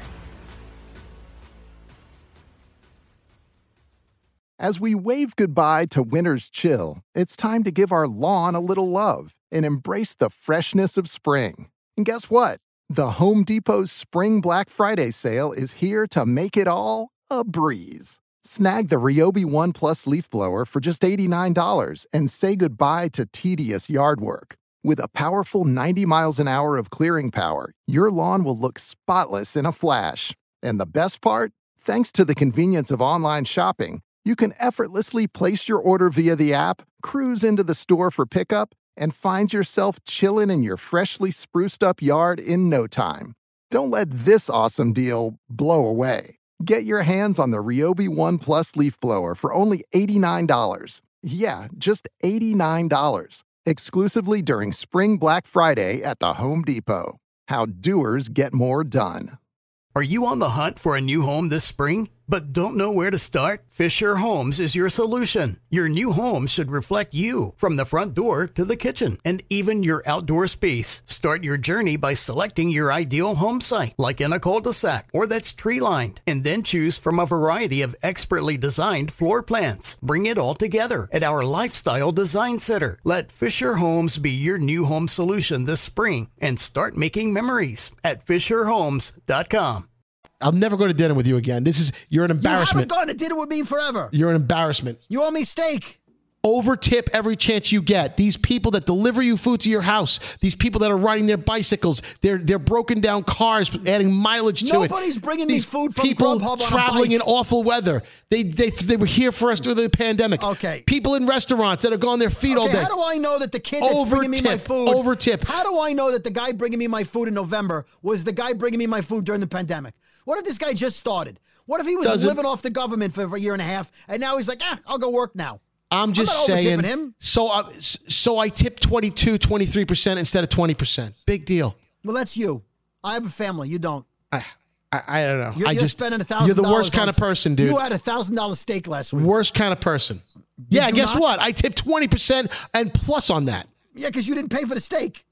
As we wave goodbye to winter's chill, it's time to give our lawn a little love and embrace the freshness of spring. And guess what? The Home Depot's Spring Black Friday sale is here to make it all a breeze. Snag the Ryobi One Plus leaf blower for just eighty-nine dollars and say goodbye to tedious yard work. With a powerful ninety miles an hour of clearing power, your lawn will look spotless in a flash. And the best part? Thanks to the convenience of online shopping, you can effortlessly place your order via the app, cruise into the store for pickup, and find yourself chilling in your freshly spruced up yard in no time. Don't let this awesome deal blow away. Get your hands on the Ryobi One Plus leaf blower for only eighty-nine dollars. Yeah, just eighty-nine dollars. Exclusively during Spring Black Friday at the Home Depot. How doers get more done. Are you on the hunt for a new home this spring, but don't know where to start? Fisher Homes is your solution. Your new home should reflect you, from the front door to the kitchen, and even your outdoor space. Start your journey by selecting your ideal home site, like in a cul-de-sac or that's tree-lined, and then choose from a variety of expertly designed floor plans. Bring it all together at our Lifestyle Design Center. Let Fisher Homes be your new home solution this spring and start making memories at fisher homes dot com. I'll never go to dinner with you again. This is you're an embarrassment. You haven't gone to dinner with me forever. You're an embarrassment. You owe me steak. Over tip every chance you get. These people that deliver you food to your house, these people that are riding their bicycles, they're they're broken down cars, adding mileage to it. Nobody's bringing me These food from people Grubhub on a traveling bike. in awful weather. They they they were here for us during the pandemic. Okay. People in restaurants that are on their feet all Okay, day. how do I know that the kid that's Over bringing me my tip, food? over tip. How do I know that the guy bringing me my food in November was the guy bringing me my food during the pandemic? What if this guy just started? What if he was Doesn't- living off the government for a year and a half, and now he's like, ah, I'll go work now. I'm just I'm not saying. over-tipping him. So uh, so I tip twenty-two, twenty-three percent instead of twenty percent. Big deal. Well, that's you. I have a family. You don't. I I, I don't know. You're, I you're just spending a thousand. You're the worst kind of person, dude. You had a thousand dollar steak last week. Worst kind of person. yeah, you guess not? what? I tipped twenty percent and plus on that. Yeah, because you didn't pay for the steak.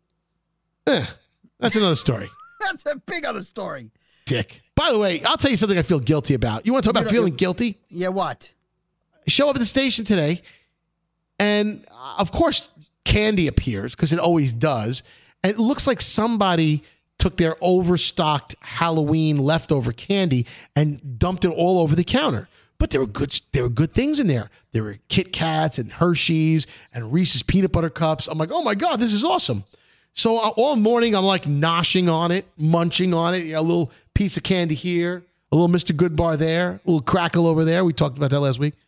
Eh, that's another story. That's a big other story. Dick. By the way, I'll tell you something I feel guilty about. You want to talk You about don't- feeling guilty? Yeah, what? I show up at the station today, and uh, of course, candy appears because it always does. And it looks like somebody took their overstocked Halloween leftover candy and dumped it all over the counter. But there were good, there were good things in there. There were Kit Kats and Hershey's and Reese's peanut butter cups. I'm like, oh my God, this is awesome. So uh, all morning, I'm like noshing on it, munching on it. You know, a little piece of candy here, a little Mister Goodbar there, a little crackle over there. We talked about that last week.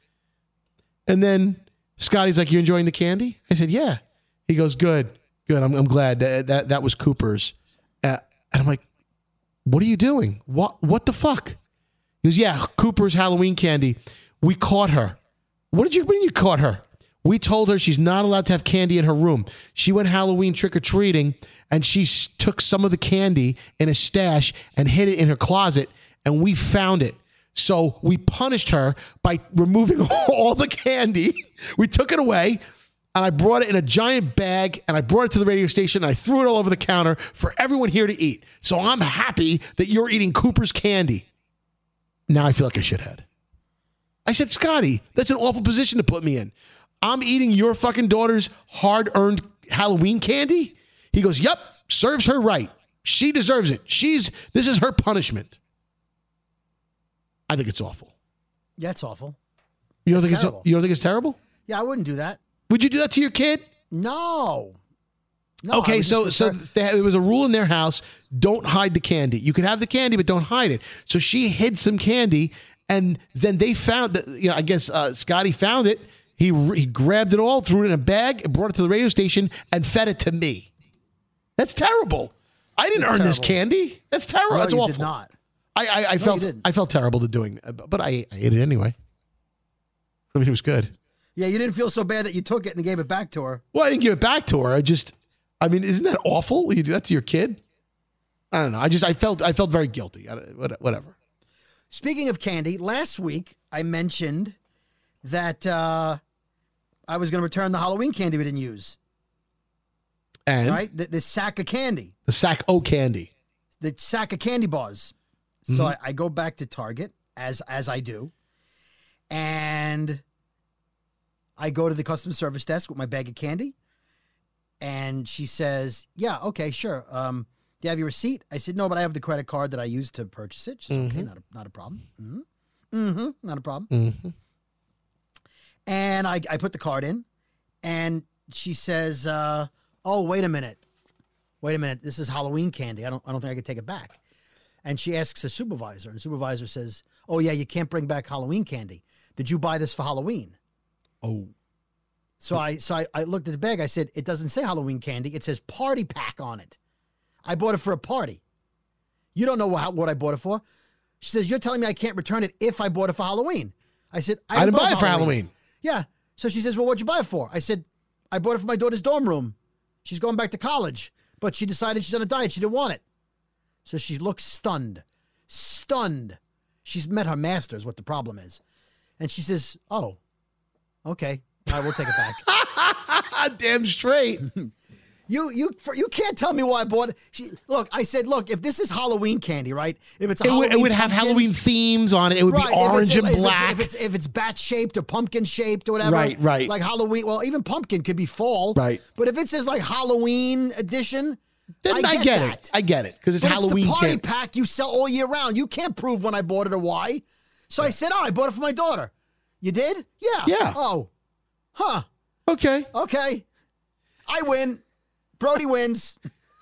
And then Scotty's like, you enjoying the candy? I said, yeah. He goes, good, good. I'm, I'm glad. That, that that was Cooper's. Uh, and I'm like, what are you doing? What What the fuck? He goes, yeah, Cooper's Halloween candy. We caught her. What did you mean you caught her? We told her she's not allowed to have candy in her room. She went Halloween trick-or-treating, and she s- took some of the candy in a stash and hid it in her closet, and we found it. So we punished her by removing all the candy. We took it away, and I brought it in a giant bag, and I brought it to the radio station, and I threw it all over the counter for everyone here to eat. So I'm happy that you're eating Cooper's candy. Now I feel like a shithead. I said, Scotty, that's an awful position to put me in. I'm eating your fucking daughter's hard-earned Halloween candy? He goes, yep, serves her right. She deserves it. She's this is her punishment. I think it's awful. Yeah, it's awful. You don't It's think terrible. it's you don't think it's terrible? Yeah, I wouldn't do that. Would you do that to your kid? No. No, I okay, would so just so prefer- there there was a rule in their house: don't hide the candy. You can have the candy, but don't hide it. So she hid some candy, and then they found that. You know, I guess uh, Scotty found it. He re- he grabbed it all, threw it in a bag, and brought it to the radio station, and fed it to me. That's terrible. I didn't It's earn this terrible. candy. That's terrible. No, That's you awful. did not. I I, I you felt didn't. I felt terrible to doing, but I, I ate it anyway. I mean, it was good. Yeah, you didn't feel so bad that you took it and gave it back to her. Well, I didn't give it back to her. I just, I mean, isn't that awful? You do that to your kid? I don't know. I just, I felt, I felt very guilty. I don't- what- Whatever. Speaking of candy, last week I mentioned that uh, I was going to return the Halloween candy we didn't use. And Right? The, the sack of candy. the sack o candy. The sack of candy bars. So Mhm. I, I go back to Target, as as I do, and I go to the customer service desk with my bag of candy, and she says, yeah, okay, sure. Um, do you have your receipt? I said, no, but I have the credit card that I used to purchase it. She said, okay, Mhm. not a, not a problem. Mm-hmm. Mm-hmm. Not a problem. Mm-hmm. And I, I put the card in, and she says, uh, oh, wait a minute. Wait a minute. This is Halloween candy. I don't I don't think I can take it back. And she asks the supervisor, and the supervisor says, oh, yeah, you can't bring back Halloween candy. Did you buy this for Halloween? Oh. So I so I, I looked at the bag. I said, it doesn't say Halloween candy. It says party pack on it. I bought it for a party. You don't know what, what I bought it for. She says, you're telling me I can't return it if I bought it for Halloween. I said, I, I didn't buy it for Halloween. Yeah. So she says, well, what'd you buy it for? I said, I bought it for my daughter's dorm room. She's going back to college, but she decided she's on a diet. She didn't want it. So she looks stunned. Stunned. She's met her master is what the problem is. And she says, oh, okay. All right, we'll take it back. Damn straight. You you you can't tell me why I bought it. She, look, I said, look, if this is Halloween candy, right? If it's a It would, Halloween it would have pumpkin- Halloween themes on it. It would Right, be if it's- orange if and it's- black. If it's if it's bat shaped or pumpkin shaped or whatever, Right, right. Like Halloween. Well, even pumpkin could be fall, Right. But if it says like Halloween edition, Then I I get, get that. it. I get it because it's But Halloween It's the party candy. pack you sell all year round. You can't prove when I bought it or why. So I said, oh, I bought it for my daughter. You did? Yeah. Yeah. Oh, huh. Okay. Okay. I win. Brody wins.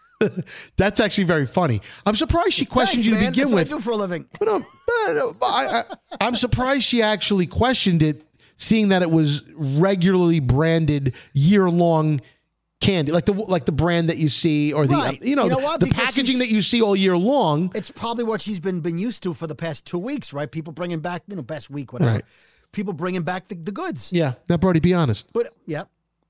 That's actually very funny. I'm surprised she questioned Thanks, you to man. begin That's what with. I do for a living. But, um, but, uh, I, I, I'm surprised she actually questioned it, seeing that it was regularly branded year-long candy, like the like the brand that you see, or the Right. uh, you know, You know the, what? the Because packaging she's- that you see all year long. It's probably what she's been been used to for the past two weeks, right? People bringing back, you know, past week, whatever. Right. People bringing back the, the goods. Yeah. Now, Brody, be honest. But yeah.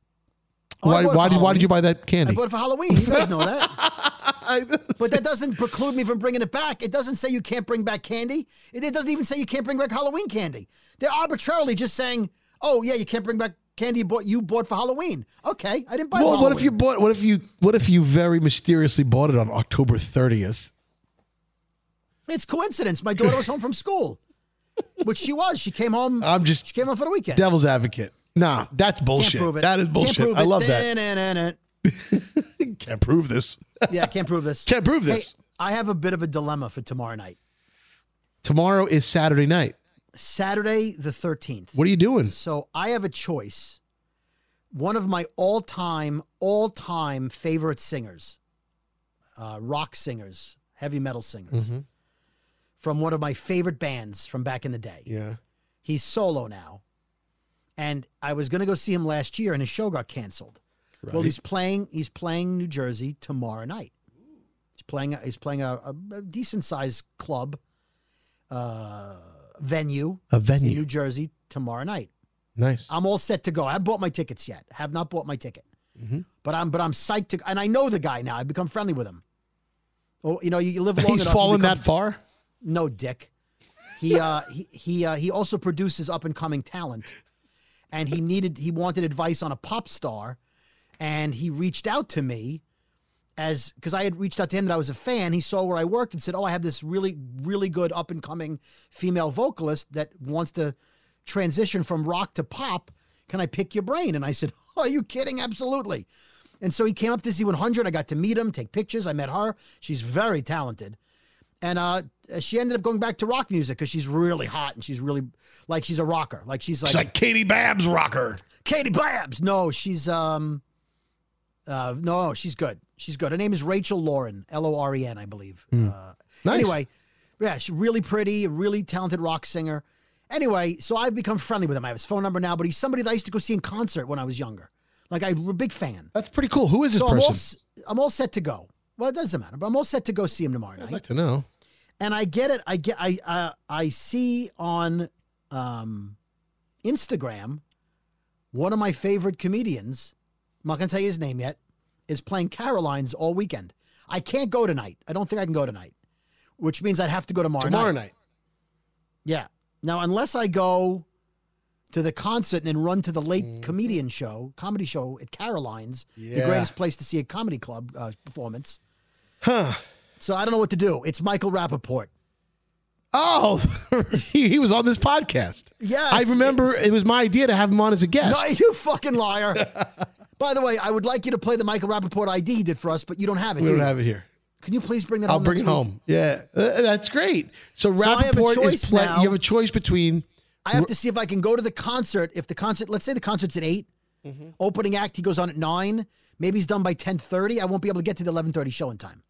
Oh, I Why bought it why for did why did you Halloween. buy that candy? I bought it for Halloween. You guys know that. But that doesn't preclude me from bringing it back. It doesn't say you can't bring back candy. It, it doesn't even say you can't bring back Halloween candy. They're arbitrarily just saying, "Oh yeah, you can't bring back candy you bought you bought for Halloween." Okay, I didn't buy. it Well, for what if you Halloween. bought? What if you? What if you very mysteriously bought it on October thirtieth? It's coincidence. My daughter was home from school, which she was. She came home. I'm just She came home for the weekend. devil's advocate. Nah, that's bullshit. Can't prove it. That is Can't bullshit. prove I it. love that. Da-na-na-na. Can't prove this. Yeah, can't prove this. Can't prove this. Hey, I have a bit of a dilemma for tomorrow night. Tomorrow is Saturday night. Saturday the thirteenth. What are you doing? So I have a choice. One of my all-time, all-time favorite singers, uh, rock singers, heavy metal singers, Mhm. from one of my favorite bands from back in the day. Yeah. He's solo now. And I was going to go see him last year, and his show got canceled. Well, Right. he's playing. He's playing New Jersey tomorrow night. He's playing. He's playing a, a, a decent sized club uh, venue. A venue. in New Jersey tomorrow night. Nice. I'm all set to go. I haven't bought my tickets yet. Have not bought my ticket. Mhm. But I'm but I'm psyched to. And I know the guy now. I've become friendly with him. Oh, you know, you, you live long He's enough. you fallen become- that far. No, Dick. He uh he he uh, he also produces up and coming talent. and he needed he wanted advice on a pop star, and he reached out to me as because I had reached out to him that I was a fan. He saw where I worked and said, "Oh, I have this really really good up and coming female vocalist that wants to transition from rock to pop. Can I pick your brain?" And I said, "Oh, are you kidding? Absolutely." And so he came up to Z one hundred. I got to meet him, take pictures. I met her. She's very talented. And uh, she ended up going back to rock music because she's really hot and she's really, like, she's a rocker. Like, she's like... She's like Katie Babs rocker. Katie Babs! No, she's, um... Uh, no, she's good. She's good. Her name is Rachel Lauren, L O R E N, I believe. Mm. Uh, Nice. Anyway, yeah, she's really pretty, a really talented rock singer. Anyway, so I've become friendly with him. I have his phone number now, but he's somebody that I used to go see in concert when I was younger. Like, I'm a big fan. That's pretty cool. Who is this so I'm all, person? s- I'm all set to go. Well, it doesn't matter, but I'm all set to go see him tomorrow night. I'd like to know. And I get it. I get. I uh, I see on um, Instagram one of my favorite comedians. I'm not going to tell you his name yet. Is playing Caroline's all weekend. I can't go tonight. I don't think I can go tonight, which means I'd have to go tomorrow. Tomorrow night. night. Yeah. Now, unless I go to the concert and then run to the late mm. comedian show, comedy show at Caroline's, Yeah. the greatest place to see a comedy club uh, performance. Huh. So I don't know what to do. It's Michael Rappaport. Oh, he, he was on this podcast. Yes. I remember it was my idea to have him on as a guest. No, you fucking liar. By the way, I would like you to play the Michael Rappaport I D he did for us, but you don't have it, we do don't you? have it here. Can you please bring that I'll home bring next it week? home. Yeah, uh, that's great. So, So I have a Rappaport choice is play- now. You have a choice between... I have to see if I can go to the concert. If the concert, let's say the concert's at eight, Mhm. opening act, he goes on at nine. Maybe he's done by ten thirty. I won't be able to get to the eleven thirty show in time.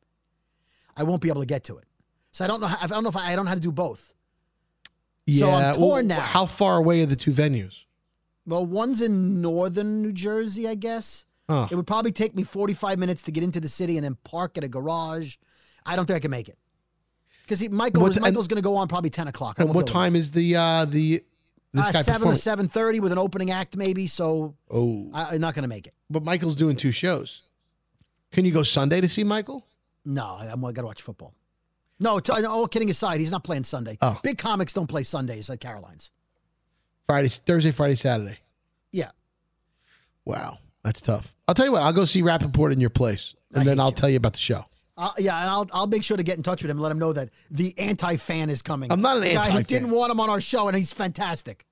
I won't be able to get to it. So I don't know. How, I don't know if I, I don't know how to do both. Yeah, So I'm torn well, now. How far away are the two venues? Well, one's in northern New Jersey, I guess. Oh. It would probably take me forty-five minutes to get into the city and then park at a garage. I don't think I can make it. Because Michael, What's- Michael's going to go on probably ten o'clock. I And won't what be able to time is the uh, the this uh, guy seven performing? to seven thirty with an opening act, maybe. So Oh, I, I'm not going to make it. but Michael's doing two shows. Can you go Sunday to see Michael? No, I- I'm got to watch football. No, t- all kidding aside, he's not playing Sunday. Oh. Big comics don't play Sundays at Caroline's. Friday, Thursday, Friday, Saturday. Yeah. Wow, that's tough. I'll tell you what. I'll go see Rappaport in your place, and then I'll tell you about the show. Uh, yeah, and I'll I'll make sure to get in touch with him and let him know that the anti-fan is coming. I'm not an the guy who anti-fan. didn't want him on our show, and he's fantastic.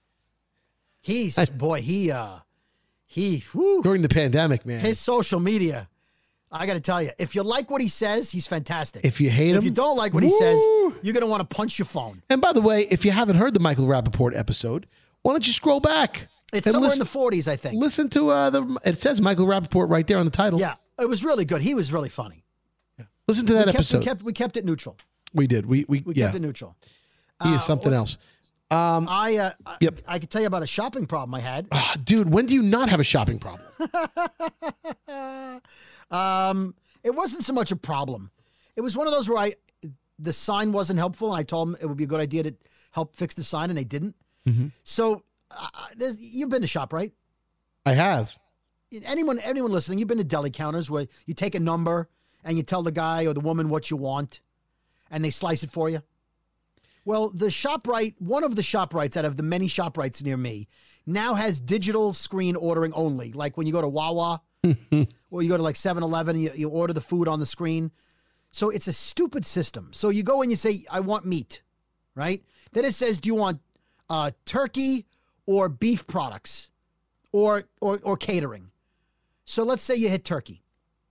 He's boy, he uh, he whew, During the pandemic, man. his social media. I got to tell you, if you like what he says, he's fantastic. If you hate if him, you don't like what he woo. says, you're gonna want to punch your phone. And by the way, if you haven't heard the Michael Rappaport episode, why don't you scroll back? It's and somewhere listen, in the forties, I think. Listen to uh, the. It says Michael Rappaport right there on the title. Yeah, it was really good. He was really funny. Listen to that we kept, episode. We kept we kept it neutral. We did. We we, We yeah. kept it neutral. He is Uh, something what- else. Um, I uh, Yep. I, I could tell you about a shopping problem I had. ah, dude, when do you not have a shopping problem? um, it wasn't so much a problem. It was one of those where I the sign wasn't helpful, and I told them it would be a good idea to help fix the sign, and they didn't. Mm-hmm. So uh, there's, you've been to shop, right? I have. Anyone anyone listening, you've been to deli counters where you take a number and you tell the guy or the woman what you want, and they slice it for you. Well, the ShopRite, one of the ShopRites out of the many ShopRites near me, now has digital screen ordering only. Like when you go to Wawa or you go to like seven eleven and you, you order the food on the screen. So it's a stupid system. So you go and you say, I want meat, right? Then it says, do you want uh, turkey or beef products or, or or catering? So let's say you hit turkey.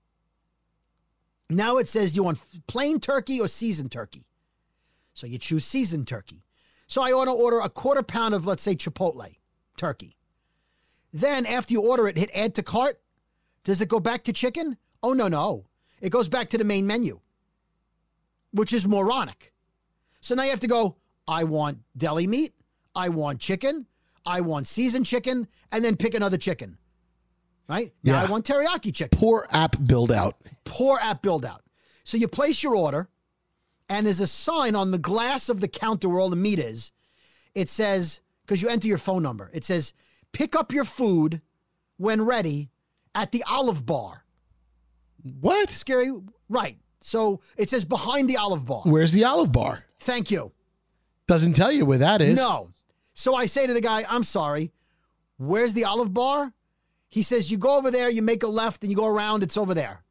Now it says, do you want plain turkey or seasoned turkey? So you choose seasoned turkey. So I want to order a quarter pound of, let's say, Chipotle turkey. Then after you order it, hit add to cart. Does it go back to chicken? Oh, no, no. It goes back to the main menu, which is moronic. So now you have to go, I want deli meat, I want chicken, I want seasoned chicken, and then pick another chicken. Right? Now Yeah. I want teriyaki chicken. Poor app build out. Poor app build out. So you place your order, and there's a sign on the glass of the counter where all the meat is. It says, because you enter your phone number, it says, pick up your food when ready at the Olive Bar. What? Scary. Right. So it says behind the Olive Bar. Where's the Olive Bar? Thank you. Doesn't tell you where that is. No. So I say to the guy, I'm sorry. where's the Olive Bar? He says, you go over there, you make a left, and you go around, it's over there.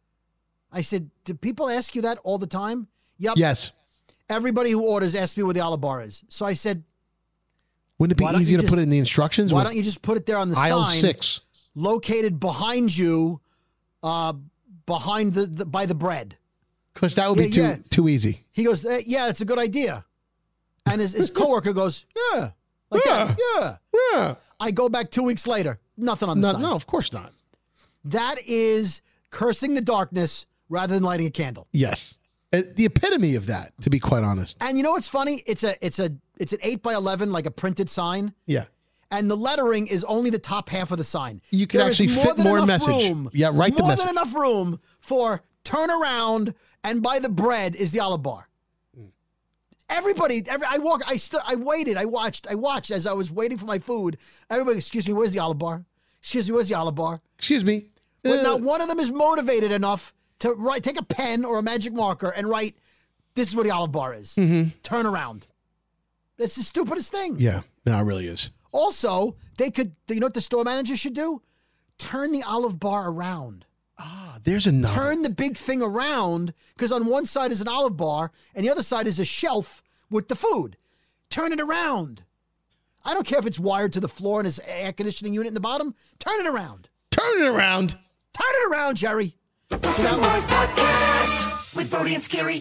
I said, do people ask you that all the time? Yep. Yes. Everybody who orders asks me where the Olive Bar is. So I said, wouldn't it be easier to just, put it in the instructions? Why don't you just put it there on the aisle sign? six. Located behind you, uh, behind the, the by the bread. Because that would yeah, be too yeah. too easy. He goes, eh, yeah, that's a good idea. And his, his coworker goes, yeah, like yeah. that, yeah, yeah. I go back two weeks later, nothing on the no, sign. No, of course not. That is cursing the darkness rather than lighting a candle. Yes, uh, the epitome of that, to be quite honest. And you know what's funny? It's a it's a it's an eight by eleven, like a printed sign. Yeah. And the lettering is only the top half of the sign. You can there actually more fit more message. Room, yeah, write the more message. More than enough room for turn around and by the bread is the Olive Bar. Mm. Everybody, every, I walk, I stood, I waited, I watched, I watched as I was waiting for my food. Everybody, excuse me, where's the Olive Bar? Excuse me, where's the Olive Bar? Excuse me. But uh, not one of them is motivated enough to write, take a pen or a magic marker and write, this is where the Olive Bar is. Mm-hmm. Turn around. That's the stupidest thing. Yeah, no, it really is. Also, they could, you know what the store manager should do? Turn the Olive Bar around. Ah, there's another. Turn the big thing around, because on one side is an Olive Bar and the other side is a shelf with the food. Turn it around. I don't care if it's wired to the floor and there's an air conditioning unit in the bottom. Turn it around. Turn it around. Turn it around, Jerry. The Good Boys Podcast with Brody and Scary.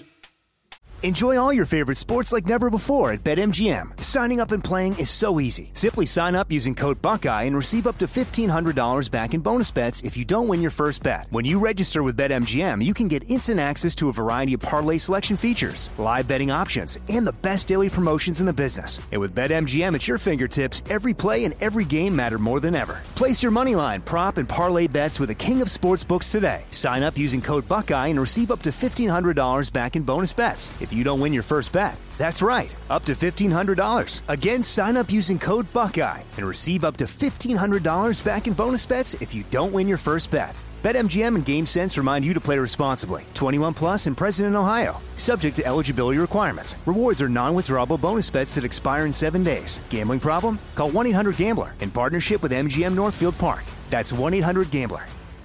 Enjoy all your favorite sports like never before at BetMGM. Signing up and playing is so easy. Simply sign up using code Buckeye and receive up to fifteen hundred dollars back in bonus bets if you don't win your first bet. When you register with BetMGM, you can get instant access to a variety of parlay selection features, live betting options, and the best daily promotions in the business. And with BetMGM at your fingertips, every play and every game matter more than ever. Place your moneyline, prop, and parlay bets with the king of sportsbooks today. Sign up using code Buckeye and receive up to fifteen hundred dollars back in bonus bets if you don't win your first bet. That's right, up to fifteen hundred dollars. Again, sign up using code Buckeye and receive up to fifteen hundred dollars back in bonus bets if you don't win your first bet. BetMGM and GameSense remind you to play responsibly. twenty-one plus and present in Ohio. Subject to eligibility requirements. Rewards are non-withdrawable bonus bets that expire in seven days. Gambling problem? Call one eight hundred gambler in partnership with M G M Northfield Park. That's one eight hundred gambler.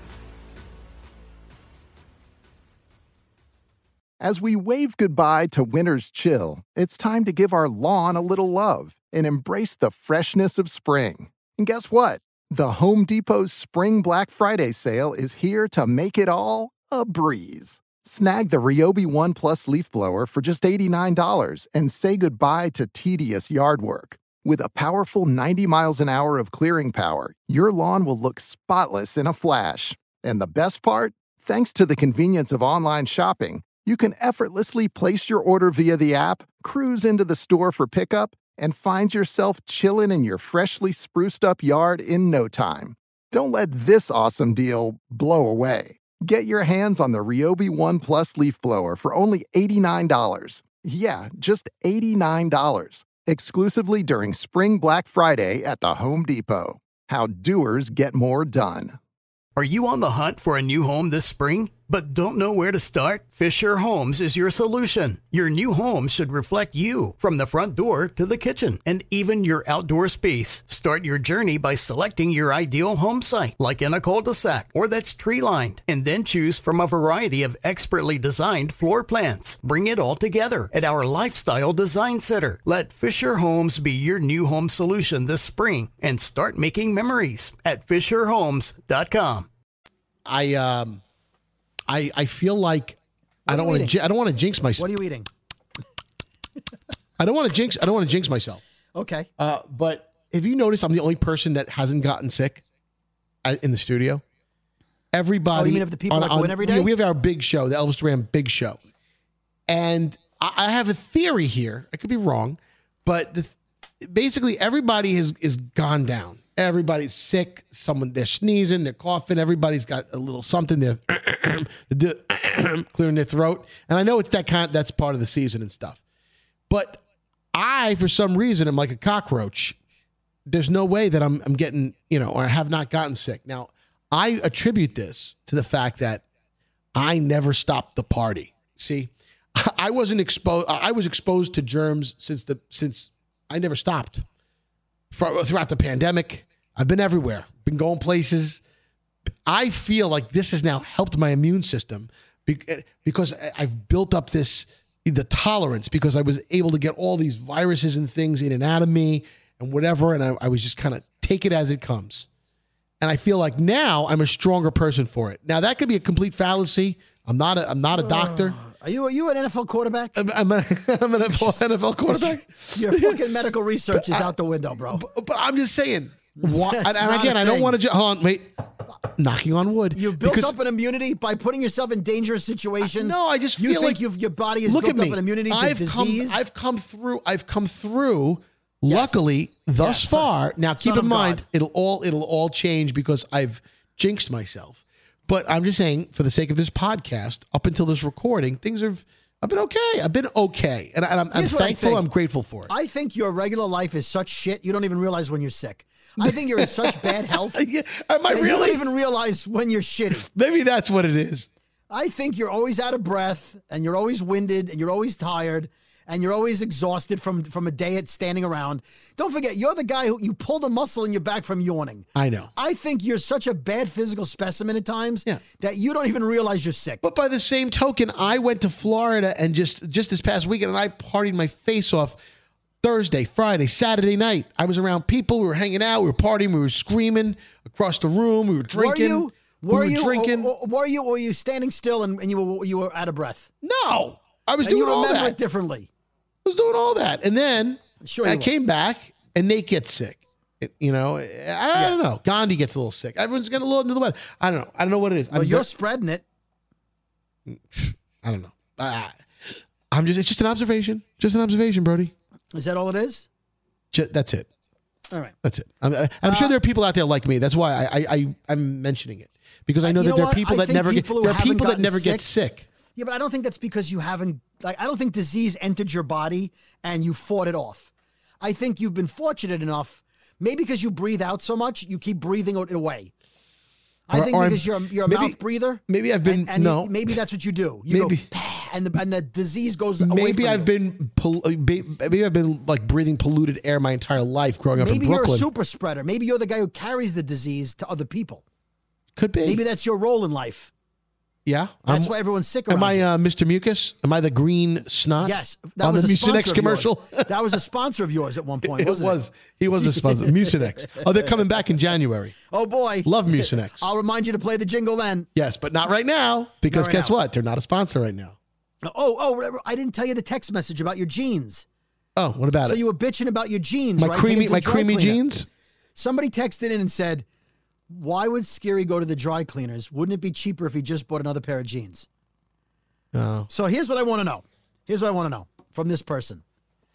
As we wave goodbye to winter's chill, it's time to give our lawn a little love and embrace the freshness of spring. And guess what? The Home Depot's Spring Black Friday sale is here to make it all a breeze. Snag the Ryobi One Plus leaf blower for just eighty-nine dollars and say goodbye to tedious yard work. With a powerful ninety miles an hour of clearing power, your lawn will look spotless in a flash. And the best part? Thanks to the convenience of online shopping, you can effortlessly place your order via the app, cruise into the store for pickup, and find yourself chilling in your freshly spruced up yard in no time. Don't let this awesome deal blow away. Get your hands on the Ryobi One Plus leaf blower for only eighty-nine dollars. Yeah, just eighty-nine dollars. Exclusively during Spring Black Friday at the Home Depot. How doers get more done. Are you on the hunt for a new home this spring, but don't know where to start? Fisher Homes is your solution. Your new home should reflect you, from the front door to the kitchen, and even your outdoor space. Start your journey by selecting your ideal home site, like in a cul-de-sac or that's tree-lined, and then choose from a variety of expertly designed floor plans. Bring it all together at our Lifestyle Design Center. Let Fisher Homes be your new home solution this spring and start making memories at fisher homes dot com. I um, I I feel like What I don't are you want to I don't want to jinx myself. What are you eating? I don't want to jinx I don't want to jinx myself. Okay. Uh, but have you noticed I'm the only person that hasn't gotten sick uh, in the studio? Everybody. Oh, you mean of the people that go in every day? We have our big show, the Elvis Duran Big Show, and I, I have a theory here. I could be wrong, but the, basically everybody has is gone down. Everybody's sick. Someone they're sneezing, they're coughing. Everybody's got a little something. They're clearing their throat, and I know it's that kind. That's part of the season and stuff. But I, for some reason, am like a cockroach. There's no way that I'm I'm getting, you know, or I have not gotten sick. Now, I attribute this to the fact that I never stopped the party. See, I wasn't exposed. I was exposed to germs since the since I never stopped. For, throughout the pandemic, I've been everywhere. Been going places. I feel like this has now helped my immune system because I've built up this the tolerance because I was able to get all these viruses and things in and out of me and whatever, and I, I was just kind of take it as it comes. And I feel like now I'm a stronger person for it. Now that could be a complete fallacy. I'm not a I'm not a doctor. Are you are you an N F L quarterback? I'm, I'm, a, I'm an N F L quarterback. Your fucking medical research is I, out the window, bro. But, but I'm just saying. Why, and, and again, I don't want to. Ju- hold on, wait. Knocking on wood. You've built because, up an immunity by putting yourself in dangerous situations. I, no, I just you feel think like you've, your body has look built at up me. an immunity to I've disease. Come, I've come through. I've come through. Yes. Luckily, thus yes. far. Now, keep Son in mind, God. it'll all it'll all change because I've jinxed myself. But I'm just saying, for the sake of this podcast, up until this recording, things have. I've been okay. I've been okay, and, and I'm, I'm thankful. I'm grateful for it. I think your regular life is such shit. You don't even realize when you're sick. I think you're in such bad health. Yeah, am I that really? You don't even realize when you're shitty. Maybe that's what it is. I think you're always out of breath, and you're always winded, and you're always tired, and you're always exhausted from from a day at standing around. Don't forget, you're the guy who you pulled a muscle in your back from yawning. I know. I think you're such a bad physical specimen at times yeah. that you don't even realize you're sick. But by the same token, I went to Florida and just just this past weekend, and I partied my face off. Thursday, Friday, Saturday night. I was around people. We were hanging out. We were partying. We were screaming across the room. We were drinking. Were you? Were, we were you? drinking. Or, or, were you? Or were you standing still and, and you were you were out of breath? No, I was and doing you all remember that. it differently. I was doing all that, and then sure I were. came back, and Nate gets sick. It, you know, I, I yeah. don't know. Gandhi gets a little sick. Everyone's getting a little into the weather. I don't know. I don't know what it is. Well, I'm you're very, spreading it. I don't know. Uh, I'm just. It's just an observation. Just an observation, Brody. Is that all it is? Just, that's it. All right. That's it. I'm, I'm uh, sure there are people out there like me. That's why I, I, I I'm mentioning it because I know you that know there what? are people I that never get. people There are haven't people that gotten never sick. get sick. Yeah, but I don't think that's because you haven't. Like, I don't think disease entered your body and you fought it off. I think you've been fortunate enough, maybe because you breathe out so much, you keep breathing it away. I Or- think or because I'm- you're you're a maybe- mouth breather. Maybe I've been and, and no. you- maybe that's what you do. You Maybe. go, "Pah," and the and the disease goes away Maybe from I've you. been pol- maybe I've been like breathing polluted air my entire life growing up Maybe in Brooklyn. you're a super spreader. Maybe you're the guy who carries the disease to other people. Could be. Maybe that's your role in life. Yeah, That's I'm- why everyone's sick Am around I you. uh, Mister Mucus? Am I the green snot? Yes, that on was the a sponsor Mucinex of commercial. yours. That was a sponsor of yours at one point. It Wasn't was. It? He was a sponsor. Mucinex. Oh, they're coming back in January. Oh boy, Love Mucinex. I'll remind you to play the jingle then. Yes, but not right now because Not right guess now. what? They're not a sponsor right now. Oh, oh, I didn't tell you the text message about your jeans. Oh, what about so it? you were bitching about your jeans, my right? creamy, Taking to my the dry creamy cleaner. jeans. Somebody texted in and said, "Why would Scary go to the dry cleaners? Wouldn't it be cheaper if he just bought another pair of jeans?" Oh, So here's what I want to know. Here's what I want to know from this person.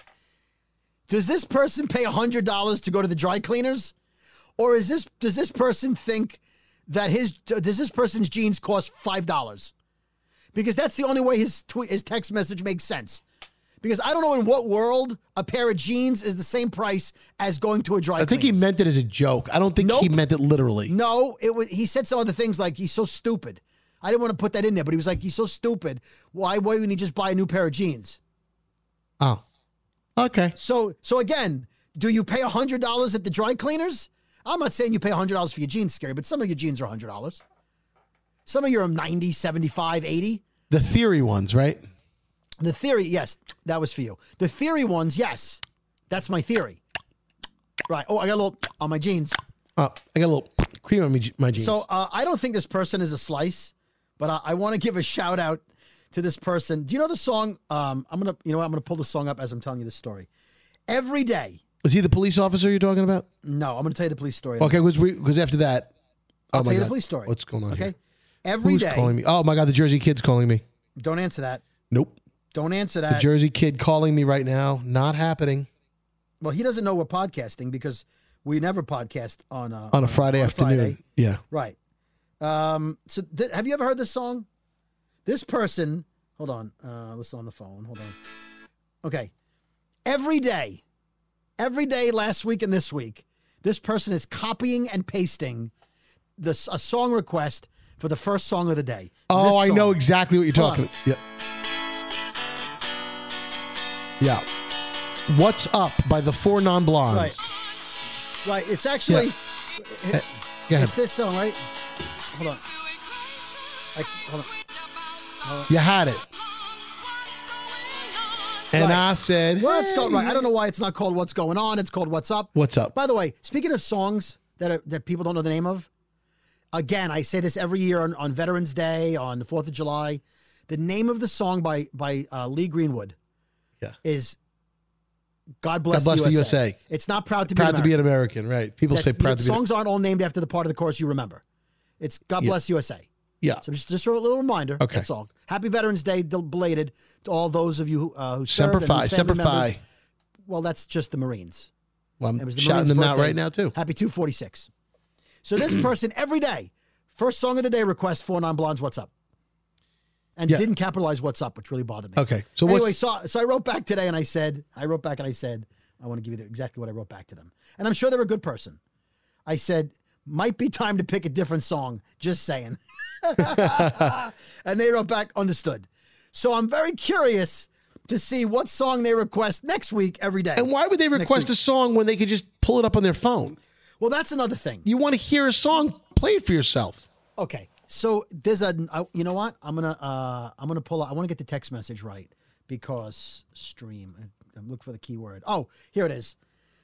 Does this person pay one hundred dollars to go to the dry cleaners? Or is this does this person think that his does this person's jeans cost five dollars? Because that's the only way his tweet, his text message makes sense. Because I don't know in what world a pair of jeans is the same price as going to a dry I think he cleaners. meant it as a joke. I don't think he Nope. meant it literally. No, it was. He said some other things like he's so stupid. I didn't want to put that in there, but he was like, he's so stupid. Why why wouldn't he just buy a new pair of jeans? Oh, okay. So so again, do you pay one hundred dollars at the dry cleaners? I'm not saying you pay one hundred dollars for your jeans, Scary, but some of your jeans are one hundred dollars. Some of your are ninety, seventy-five, eighty. The theory ones, right? The theory, yes, that was for you. The theory ones, yes. That's my theory. Right. Oh, I got a little on my jeans. Oh, I got a little cream on me, my jeans. So uh, I don't think this person is a slice, but I, I want to give a shout out to this person. Do you know the song? Um, I'm gonna, you know, what? I'm gonna pull the song up as I'm telling you this story. Every day. Is he the police officer you're talking about? No, I'm gonna tell you the police story. Okay, because we because after that, I'll oh tell my you God. the police story. What's going on Okay. here? Every Who's day. calling me? Oh my God, the Jersey Kid's calling me. Don't answer that. Nope. Don't answer The that. Jersey Kid calling me right now. Not happening. Well, he doesn't know we're podcasting because we never podcast on a, On a Friday on afternoon. Friday. Yeah. Right. Um, so th- have you ever heard this song? This person, hold on. Uh, listen on the phone. Hold on. Okay. Every day, every day last week and this week, this person is copying and pasting this a song request for the first song of the day. Oh, This I song. know exactly what you're Hold talking on. about. Yeah. Yeah. What's Up by the Four Non-Blondes. Right. Right. It's actually, Yeah. It, Uh, go ahead. it's this song, right? Hold on. I, hold on. Hold on. You had it. And Right. I said, What's hey. going right? I don't know why it's not called What's Going On. It's called What's Up. What's up? By the way, speaking of songs that are, that people don't know the name of, again, I say this every year on, on Veterans Day, on the fourth of July. The name of the song by by uh, Lee Greenwood Yeah. is God Bless, God bless the the U U S S A. A. It's not Proud to Proud be to be an American, right? People say That's- proud the to be. songs aren't all named after the part of the chorus you remember. It's God Yeah. Bless U S A. Yeah. So just, just a little reminder. Okay. That's all. Happy Veterans Day, del- belated to all those of you who, uh, who Semper served and Fi, whose Semper family members. Fi. Well, that's just the Marines. Well, It I'm was the shouting Marines' them out birthday. right now too. Happy two forty-six. So this person every day, first song of the day request four non blondes. What's up? And Yeah. didn't capitalize what's up, which really bothered me. Okay, so anyway, what's- so so I wrote back today and I said, I wrote back and I said, I want to give you the, exactly what I wrote back to them, and I'm sure they're a good person. I said, might be time to pick a different song. Just saying. And they wrote back, understood. So I'm very curious to see what song they request next week every day. And why would they Next request week. a song when they could just pull it up on their phone? Well, that's another thing. You want to hear a song, play it for yourself. Okay, so there's a, uh, you know what? I'm gonna, uh, I'm gonna pull. out- I want to get the text message right because stream. I'm looking for the keyword. Oh, here it is.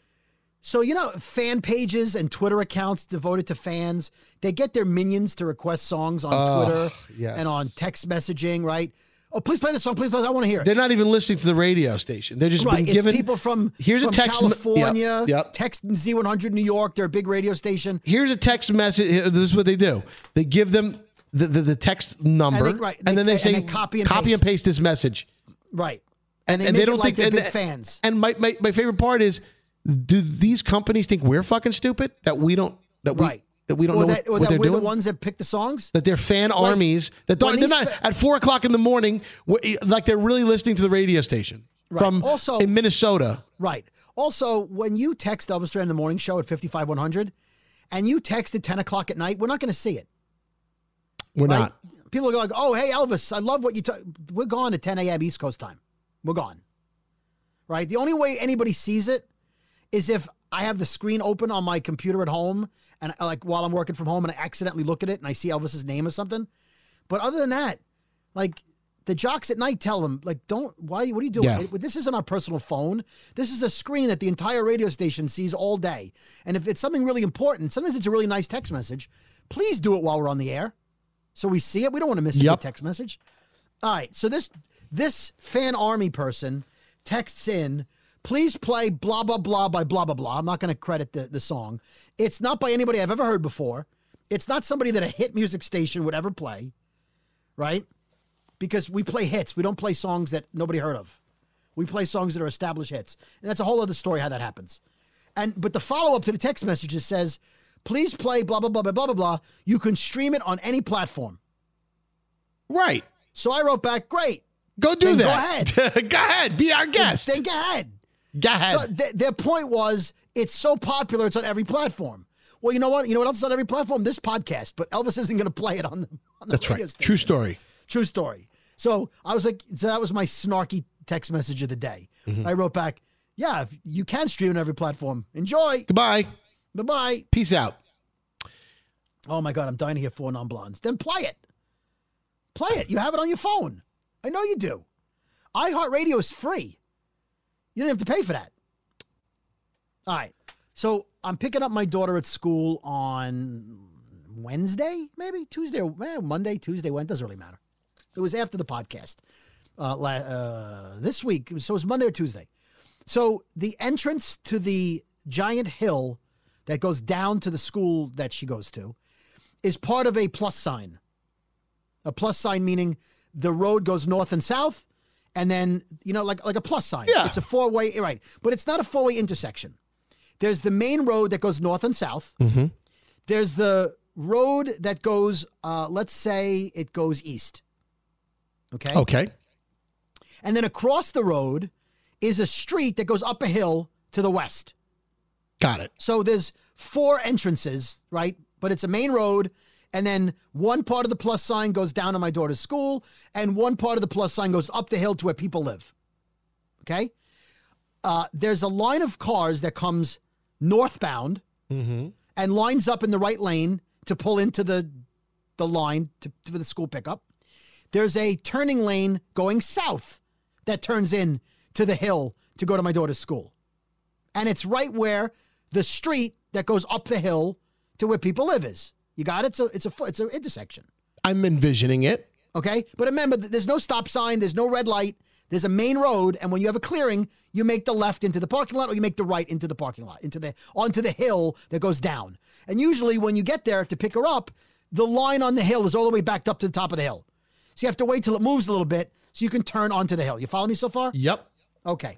So you know, fan pages and Twitter accounts devoted to fans, they get their minions to request songs on Oh, Twitter yes. and on text messaging, right? Oh, please play this song. Please play this. I want to hear it. They're not even listening to the radio station. They're just Right, been it's given. people from, here's from a text. California, Yep, yep. text Z one hundred New York. They're a big radio station. Here's a text message. This is what they do. They give them the, the, the text number, And they- right, and they- then they and say they copy and copy and paste. paste this message. Right. And they and make they don't it like think they're and, big fans. And my, my my favorite part is, do these companies think we're fucking stupid that we don't that we Right. that we don't or know that, what, or what that they're we're doing? the ones that pick the songs? That they're fan Like, armies that don't, when they're these not fa- at four o'clock in the morning wh- like they're really listening to the radio station Right. from Also- in Minnesota. Right. Also, when you text Elvis Duran in the morning show at fifty-five one hundred and you text at ten o'clock at night, we're not going to see it. We're right? not. People are like, oh, hey, Elvis, I love what you talk. We're gone at ten a.m. East Coast time. We're gone. Right? The only way anybody sees it is if I have the screen open on my computer at home and like while I'm working from home and I accidentally look at it and I see Elvis's name or something. But other than that, like the jocks at night tell them, like, don't, why, what are you doing? Yeah. This isn't our personal phone. This is a screen that the entire radio station sees all day. And if it's something really important, sometimes it's a really nice text message, please do it while we're on the air. So we see it. We don't want to miss a Yep. good text message. All right. So this, this fan army person texts in, please play blah, blah, blah by blah, blah, blah. I'm not going to credit the, the song. It's not by anybody I've ever heard before. It's not somebody that a hit music station would ever play, right? Because we play hits. We don't play songs that nobody heard of. We play songs that are established hits. And that's a whole other story how that happens. And but the follow-up to the text messages says, please play blah, blah, blah, blah, blah, blah, blah. You can stream it on any platform. Right. So I wrote back, great. Go do Then that. Go ahead. Go ahead. Be our guest. Then go ahead. Go ahead. So th- their point was, it's so popular, it's on every platform. Well, you know what? You know what else is on every platform? This podcast. But Elvis isn't going to play it on the, on the That's radio right. station. True story. True story. So I was like, so that was my snarky text message of the day. Mhm. I wrote back, yeah, if you can stream on every platform. Enjoy. Goodbye. Bye-bye. Peace out. Oh, my God. I'm dying to hear Four Non-Blondes. Then play it. Play it. You have it on your phone. I know you do. iHeartRadio is free. You don't have to pay for that. All right. So I'm picking up my daughter at school on Wednesday, maybe Tuesday, or eh, Monday, Tuesday, Wednesday. Doesn't really matter. It was after the podcast uh, la- uh, this week. So it was Monday or Tuesday. So the entrance to the giant hill that goes down to the school that she goes to is part of a plus sign. A plus sign meaning the road goes north and south, and then, you know, like, like a plus sign. Yeah. It's a four-way, right. But it's not a four-way intersection. There's the main road that goes north and south. Mm-hmm. There's the road that goes, uh, let's say it goes east. Okay? Okay. And then across the road is a street that goes up a hill to the west. Got it. So there's four entrances, right? But it's a main road. And then one part of the plus sign goes down to my daughter's school, and one part of the plus sign goes up the hill to where people live. Okay? Uh, there's a line of cars that comes northbound, Mm-hmm. and lines up in the right lane to pull into the the line to, for the school pickup. There's a turning lane going south that turns in to the hill to go to my daughter's school. And it's right where the street that goes up the hill to where people live is. You got it? So it's a it's an intersection. I'm envisioning it. Okay? But remember, there's no stop sign. There's no red light. There's a main road. And when you have a clearing, you make the left into the parking lot or you make the right into the parking lot, into the onto the hill that goes down. And usually when you get there to pick her up, the line on the hill is all the way backed up to the top of the hill. So you have to wait till it moves a little bit so you can turn onto the hill. You follow me so far? Yep. Okay.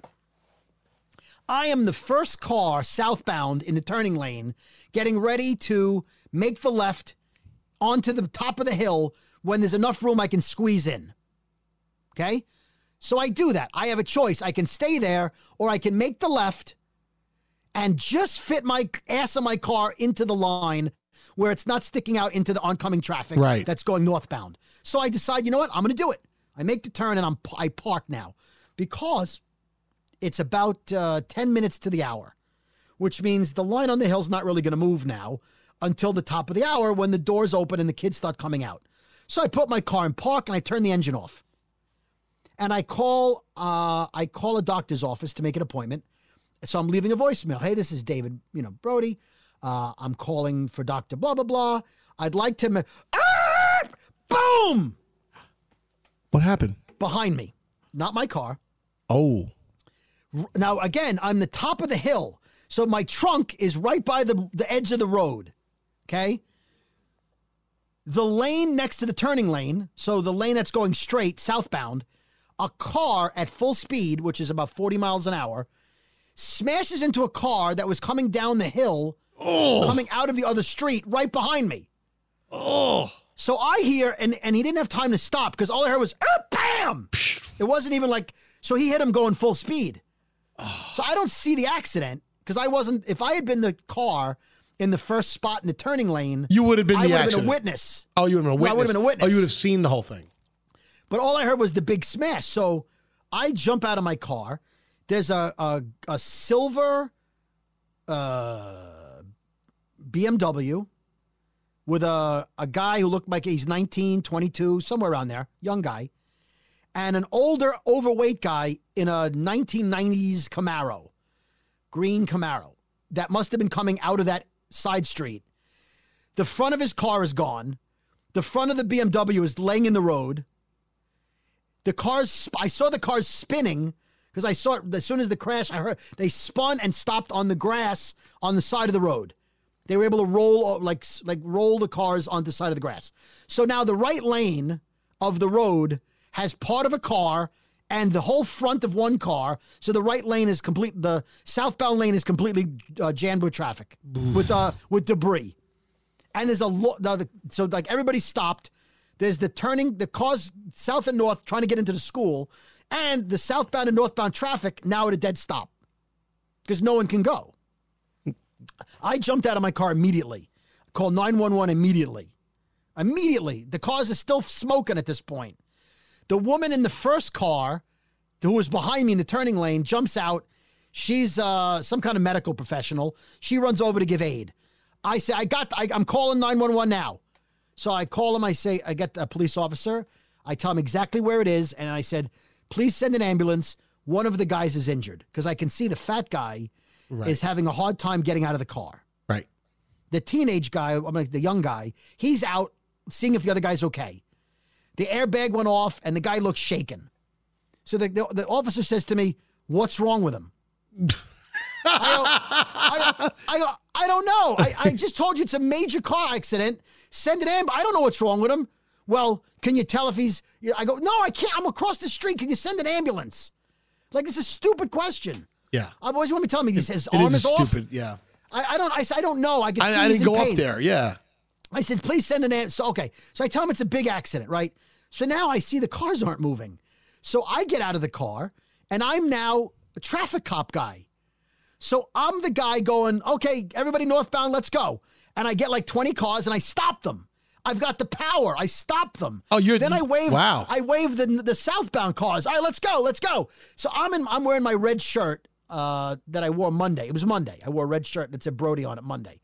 I am the first car southbound in the turning lane getting ready to make the left onto the top of the hill when there's enough room I can squeeze in. Okay? So I do that. I have a choice. I can stay there or I can make the left and just fit my ass of my car into the line where it's not sticking out into the oncoming traffic right. that's going northbound. So I decide, you know what? I'm going to do it. I make the turn and I'm I park now because it's about uh, ten minutes to the hour, which means the line on the hill's not really going to move now until the top of the hour when the doors open and the kids start coming out. So I put my car in park and I turn the engine off. And I call uh, I call a doctor's office to make an appointment. So I'm leaving a voicemail. Hey, this is David, you know, Brody. Uh, I'm calling for Doctor Blah, blah, blah. I'd like to... Ma- ah! Boom! What happened? Behind me. Not my car. Oh. Now, again, I'm the top of the hill. So my trunk is right by the, the edge of the road. Okay? The lane next to the turning lane, so the lane that's going straight, southbound, a car at full speed, which is about forty miles an hour, smashes into a car that was coming down the hill, oh. coming out of the other street right behind me. Oh. So I hear, and, and he didn't have time to stop because all I heard was, oh, bam! It wasn't even like, so he hit him going full speed. Oh. So I don't see the accident because I wasn't, if I had been the car in the first spot in the turning lane, you would have been I the would have accident. been a witness. Oh, you would have been a witness. Well, I would have been a witness. Oh, you would have seen the whole thing. But all I heard was the big smash. So I jump out of my car. There's a a, a silver uh, B M W with a, a guy who looked like he's nineteen, twenty-two, somewhere around there, young guy, and an older, overweight guy in a nineteen nineties Camaro, green Camaro, that must have been coming out of that side street. The front of his car is gone. The front of the B M W is laying in the road. The cars, I saw the cars spinning because I saw it as soon as the crash, I heard they spun and stopped on the grass on the side of the road. They were able to roll, like, like roll the cars onto the side of the grass. So now the right lane of the road has part of a car and the whole front of one car. So the right lane is complete. The southbound lane is completely uh, jammed with traffic, with uh, with debris. And there's a lot. The, so like everybody stopped. There's the turning, the cars south and north trying to get into the school, and the southbound and northbound traffic now at a dead stop because no one can go. I jumped out of my car immediately. Called nine one one immediately. Immediately. The cars are still smoking at this point. The woman in the first car, who was behind me in the turning lane, jumps out. She's uh, some kind of medical professional. She runs over to give aid. I say, I got, I, I'm calling nine one one now. So I call him, I say, I get a police officer. I tell him exactly where it is. And I said, please send an ambulance. One of the guys is injured. Because I can see the fat guy right. is having a hard time getting out of the car. Right. The teenage guy, I'm like the young guy, he's out seeing if the other guy's okay. The airbag went off and the guy looks shaken. So the, the, the officer says to me, what's wrong with him? I, go, I, go, I, go, I don't know. I, I just told you it's a major car accident. Send an ambulance. I don't know what's wrong with him. Well, can you tell if he's... I go, no, I can't. I'm across the street. Can you send an ambulance? Like, it's a stupid question. Yeah. I always want to tell me his, his it arm is, is off. Stupid, yeah. I, I don't I, I don't know. I, can see I, I didn't go pain. up there, yeah. I said, please send an ambulance. So, okay. So I tell him it's a big accident, right? So now I see the cars aren't moving. So I get out of the car, and I'm now a traffic cop guy. So I'm the guy going, okay, everybody northbound, let's go. And I get like twenty cars, and I stop them. I've got the power. I stop them. Oh, you're then I wave. Wow. I wave the the southbound cars. All right, let's go, let's go. So I'm in. I'm wearing my red shirt uh, that I wore Monday. It was Monday. I wore a red shirt that said Brody on it Monday,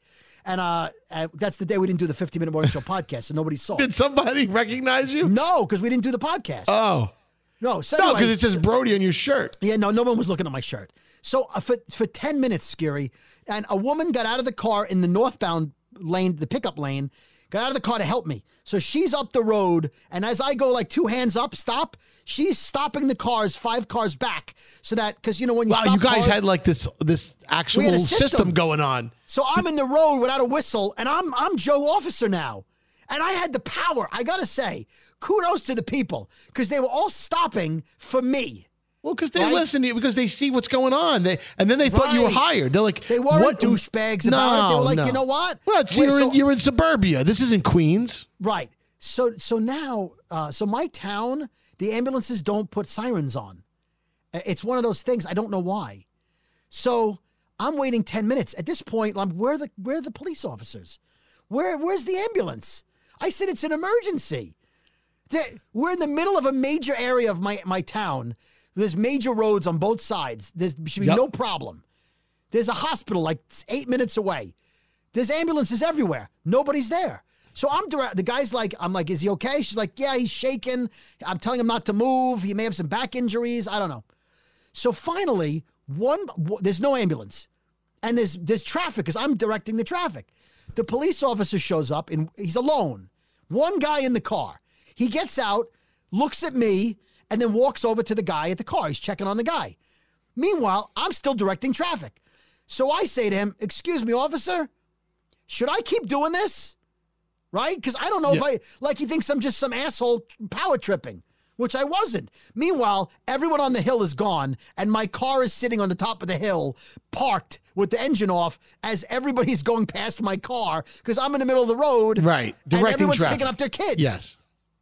And uh, uh, that's the day we didn't do the fifty minute morning show podcast, so nobody saw. Did somebody recognize you? No, because we didn't do the podcast. Oh. No, so no, anyway, because it says Brody on your shirt. Yeah, no, no one was looking at my shirt. So uh, for for ten minutes, Scary, and a woman got out of the car in the northbound lane, the pickup lane, got out of the car to help me. So she's up the road, and as I go like two hands up, stop, she's stopping the cars five cars back, so that because you know when you wow, stop you guys cars, had like this this actual system. system going on. So I'm in the road without a whistle, and I'm I'm Joe Officer now. And I had the power. I got to say, kudos to the people, because they were all stopping for me. Well, because they right? listen to you, because they see what's going on. They And then they thought right. you were hired. They're like, they weren't what? douchebags no, about it. They were like, no. you know what? Well, it's, Wait, you're, so, in, you're in suburbia. This isn't Queens. Right. So so now, uh, so my town, the ambulances don't put sirens on. It's one of those things. I don't know why. So I'm waiting ten minutes. At this point, I'm, where are the, where are the police officers? Where Where's the ambulance? I said it's an emergency. We're in the middle of a major area of my, my town. There's major roads on both sides. There should be yep. no problem. There's a hospital like eight minutes away. There's ambulances everywhere. Nobody's there. So I'm direct. The guy's like, I'm like, is he okay? She's like, yeah, he's shaking. I'm telling him not to move. He may have some back injuries. I don't know. So finally, one there's no ambulance. And there's there's traffic because I'm directing the traffic. The police officer shows up and he's alone. One guy in the car. He gets out, looks at me, and then walks over to the guy at the car. He's checking on the guy. Meanwhile, I'm still directing traffic. So I say to him, excuse me, officer, should I keep doing this? Right? Because I don't know yeah. if I, like he thinks I'm just some asshole power tripping, which I wasn't. Meanwhile, everyone on the hill is gone, and my car is sitting on the top of the hill, parked with the engine off as everybody's going past my car because I'm in the middle of the road. Right. Directing and everyone's traffic. picking up their kids. Yes.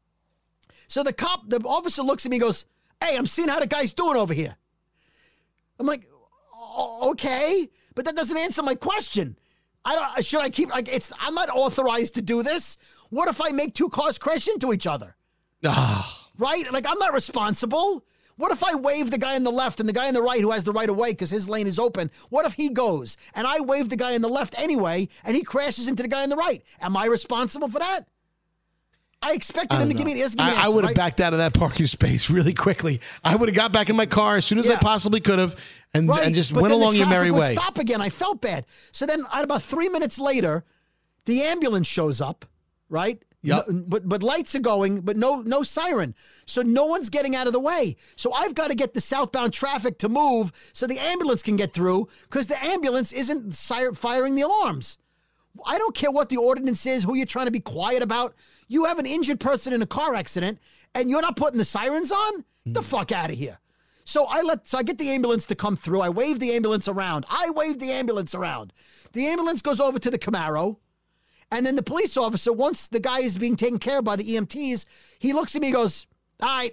So the cop, the officer looks at me and goes, hey, I'm seeing how the guy's doing over here. I'm like, okay, but that doesn't answer my question. I don't, should I keep, like, it's, I'm not authorized to do this. What if I make two cars crash into each other? Ah. Right? Like, I'm not responsible. What if I wave the guy on the left and the guy on the right who has the right of way because his lane is open? What if he goes and I wave the guy on the left anyway and he crashes into the guy on the right? Am I responsible for that? I expected I him to know. give me, he doesn't give me an I, I answer, would have right? backed out of that parking space really quickly. I would have got back in my car as soon as Yeah. I possibly could have and, Right, and just but went then the along your traffic merry would way. Stop again. I felt bad. So then, at about three minutes later, the ambulance shows up. Right. Yep. No, but but lights are going, but no no siren. So no one's getting out of the way. So I've got to get the southbound traffic to move so the ambulance can get through because the ambulance isn't sire- firing the alarms. I don't care what the ordinance is, who you're trying to be quiet about. You have an injured person in a car accident, and you're not putting the sirens on? Mm. The fuck out of here. So I let, so I get the ambulance to come through. I wave the ambulance around. I wave the ambulance around. The ambulance goes over to the Camaro, and then the police officer, once the guy is being taken care of by the E M Ts, he looks at me and goes, all right,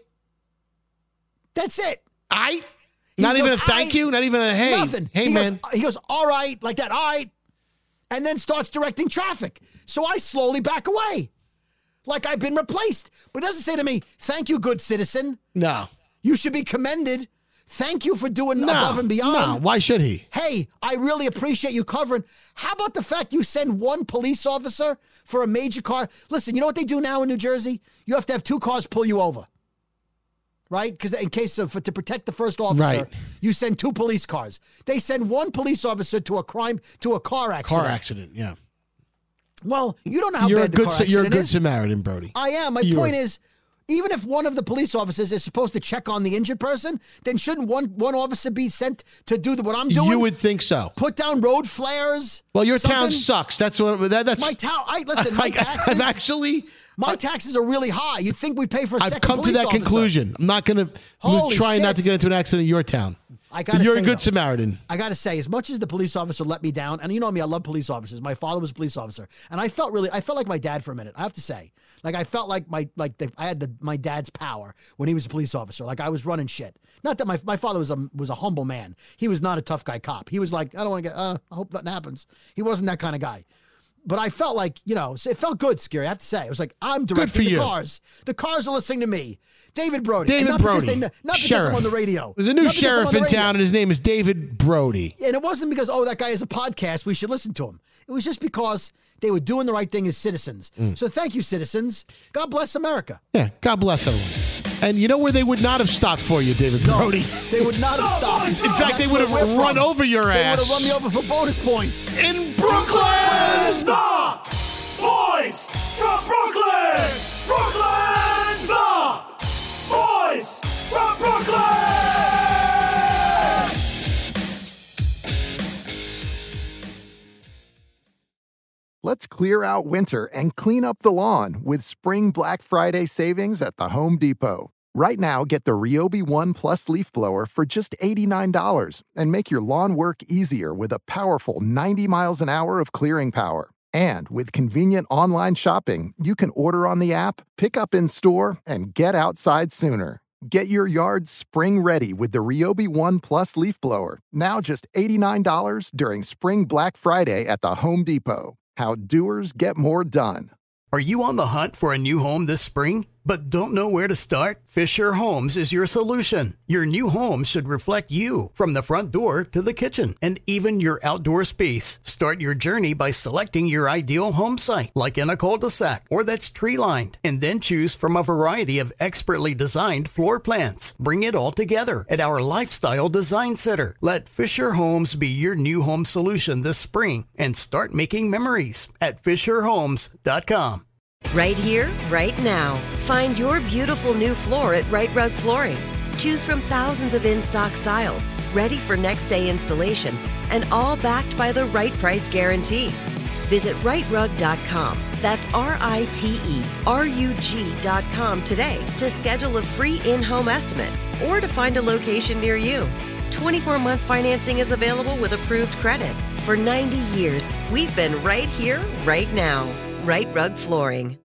that's it. I? Not even a thank you? Not even a hey. Nothing. Hey, he man. Goes, he goes, all right, like that, all right. And then starts directing traffic. So I slowly back away. Like I've been replaced. But it doesn't say to me, thank you, good citizen. No. You should be commended. Thank you for doing No, above and beyond. no. Why should he? Hey, I really appreciate you covering. How about the fact you send one police officer for a major car? Listen, you know what they do now in New Jersey? You have to have two cars pull you over. Right? Because in case of, to protect the first officer, Right. you send two police cars. They send one police officer to a crime, to a car accident. Car accident, yeah. Well, you don't know how You're a bad the good, car Sa- accident you're a good is. Samaritan, Brody. I am. My You're- point is, even if one of the police officers is supposed to check on the injured person, then shouldn't one one officer be sent to do the, what I'm doing? You would think so. Put down road flares. Well, your something? town sucks. That's what. That, that's My town. I listen. My I, taxes. I've actually. My taxes are really high. You'd think we'd pay for a I've second come to police that officer. conclusion. I'm not going to. Holy trying not shit. to get into an accident in your town. I gotta But you're say, a good though, Samaritan. I got to say, as much as the police officer let me down, and you know me, I love police officers. My father was a police officer, and I felt really, I felt like my dad for a minute. I have to say, like I felt like my, like the, I had the, my dad's power when he was a police officer. Like I was running shit. Not that my my father was a was a humble man. He was not a tough guy cop. He was like, I don't want to get. Uh, I hope nothing happens. He wasn't that kind of guy. but I felt like, you know, it felt good, Scary, I have to say. It was like, I'm directing the you. cars. The cars are listening to me. David Brody. David not Brody. Because they, not because sheriff. I'm on the radio. There's a new Not because I'm sheriff on the in radio. town, and his name is David Brody. And it wasn't because, oh, that guy has a podcast, we should listen to him. It was just because they were doing the right thing as citizens. Mm. So thank you, citizens. God bless America. Yeah, God bless everyone. And you know where they would not have stopped for you, David Brody? No, they would not have stopped. In fact, they would have run from. over your they ass. They would have run me over for bonus points. In Brooklyn! The boys from Brooklyn! Brooklyn! The boys from Brooklyn! Let's clear out winter and clean up the lawn with Spring Black Friday savings at the Home Depot. Right now, get the Ryobi One Plus leaf blower for just eighty-nine dollars and make your lawn work easier with a powerful ninety miles an hour of clearing power. And with convenient online shopping, you can order on the app, pick up in store, and get outside sooner. Get your yard spring ready with the Ryobi One Plus leaf blower, now just eighty-nine dollars during Spring Black Friday at the Home Depot. How doers get more done. Are you on the hunt for a new home this spring, but don't know where to start? Fisher Homes is your solution. Your new home should reflect you, from the front door to the kitchen, and even your outdoor space. Start your journey by selecting your ideal home site, like in a cul-de-sac or that's tree-lined, and then choose from a variety of expertly designed floor plans. Bring it all together at our Lifestyle Design Center. Let Fisher Homes be your new home solution this spring and start making memories at fisher homes dot com. Right here, right now. Find your beautiful new floor at Right Rug Flooring. Choose from thousands of in-stock styles, ready for next day installation, and all backed by the right price guarantee. Visit right rug dot com. That's R I T E R U G dot com today to schedule a free in-home estimate or to find a location near you. twenty-four month financing is available with approved credit. For ninety years, we've been right here, right now. Right Rug Flooring.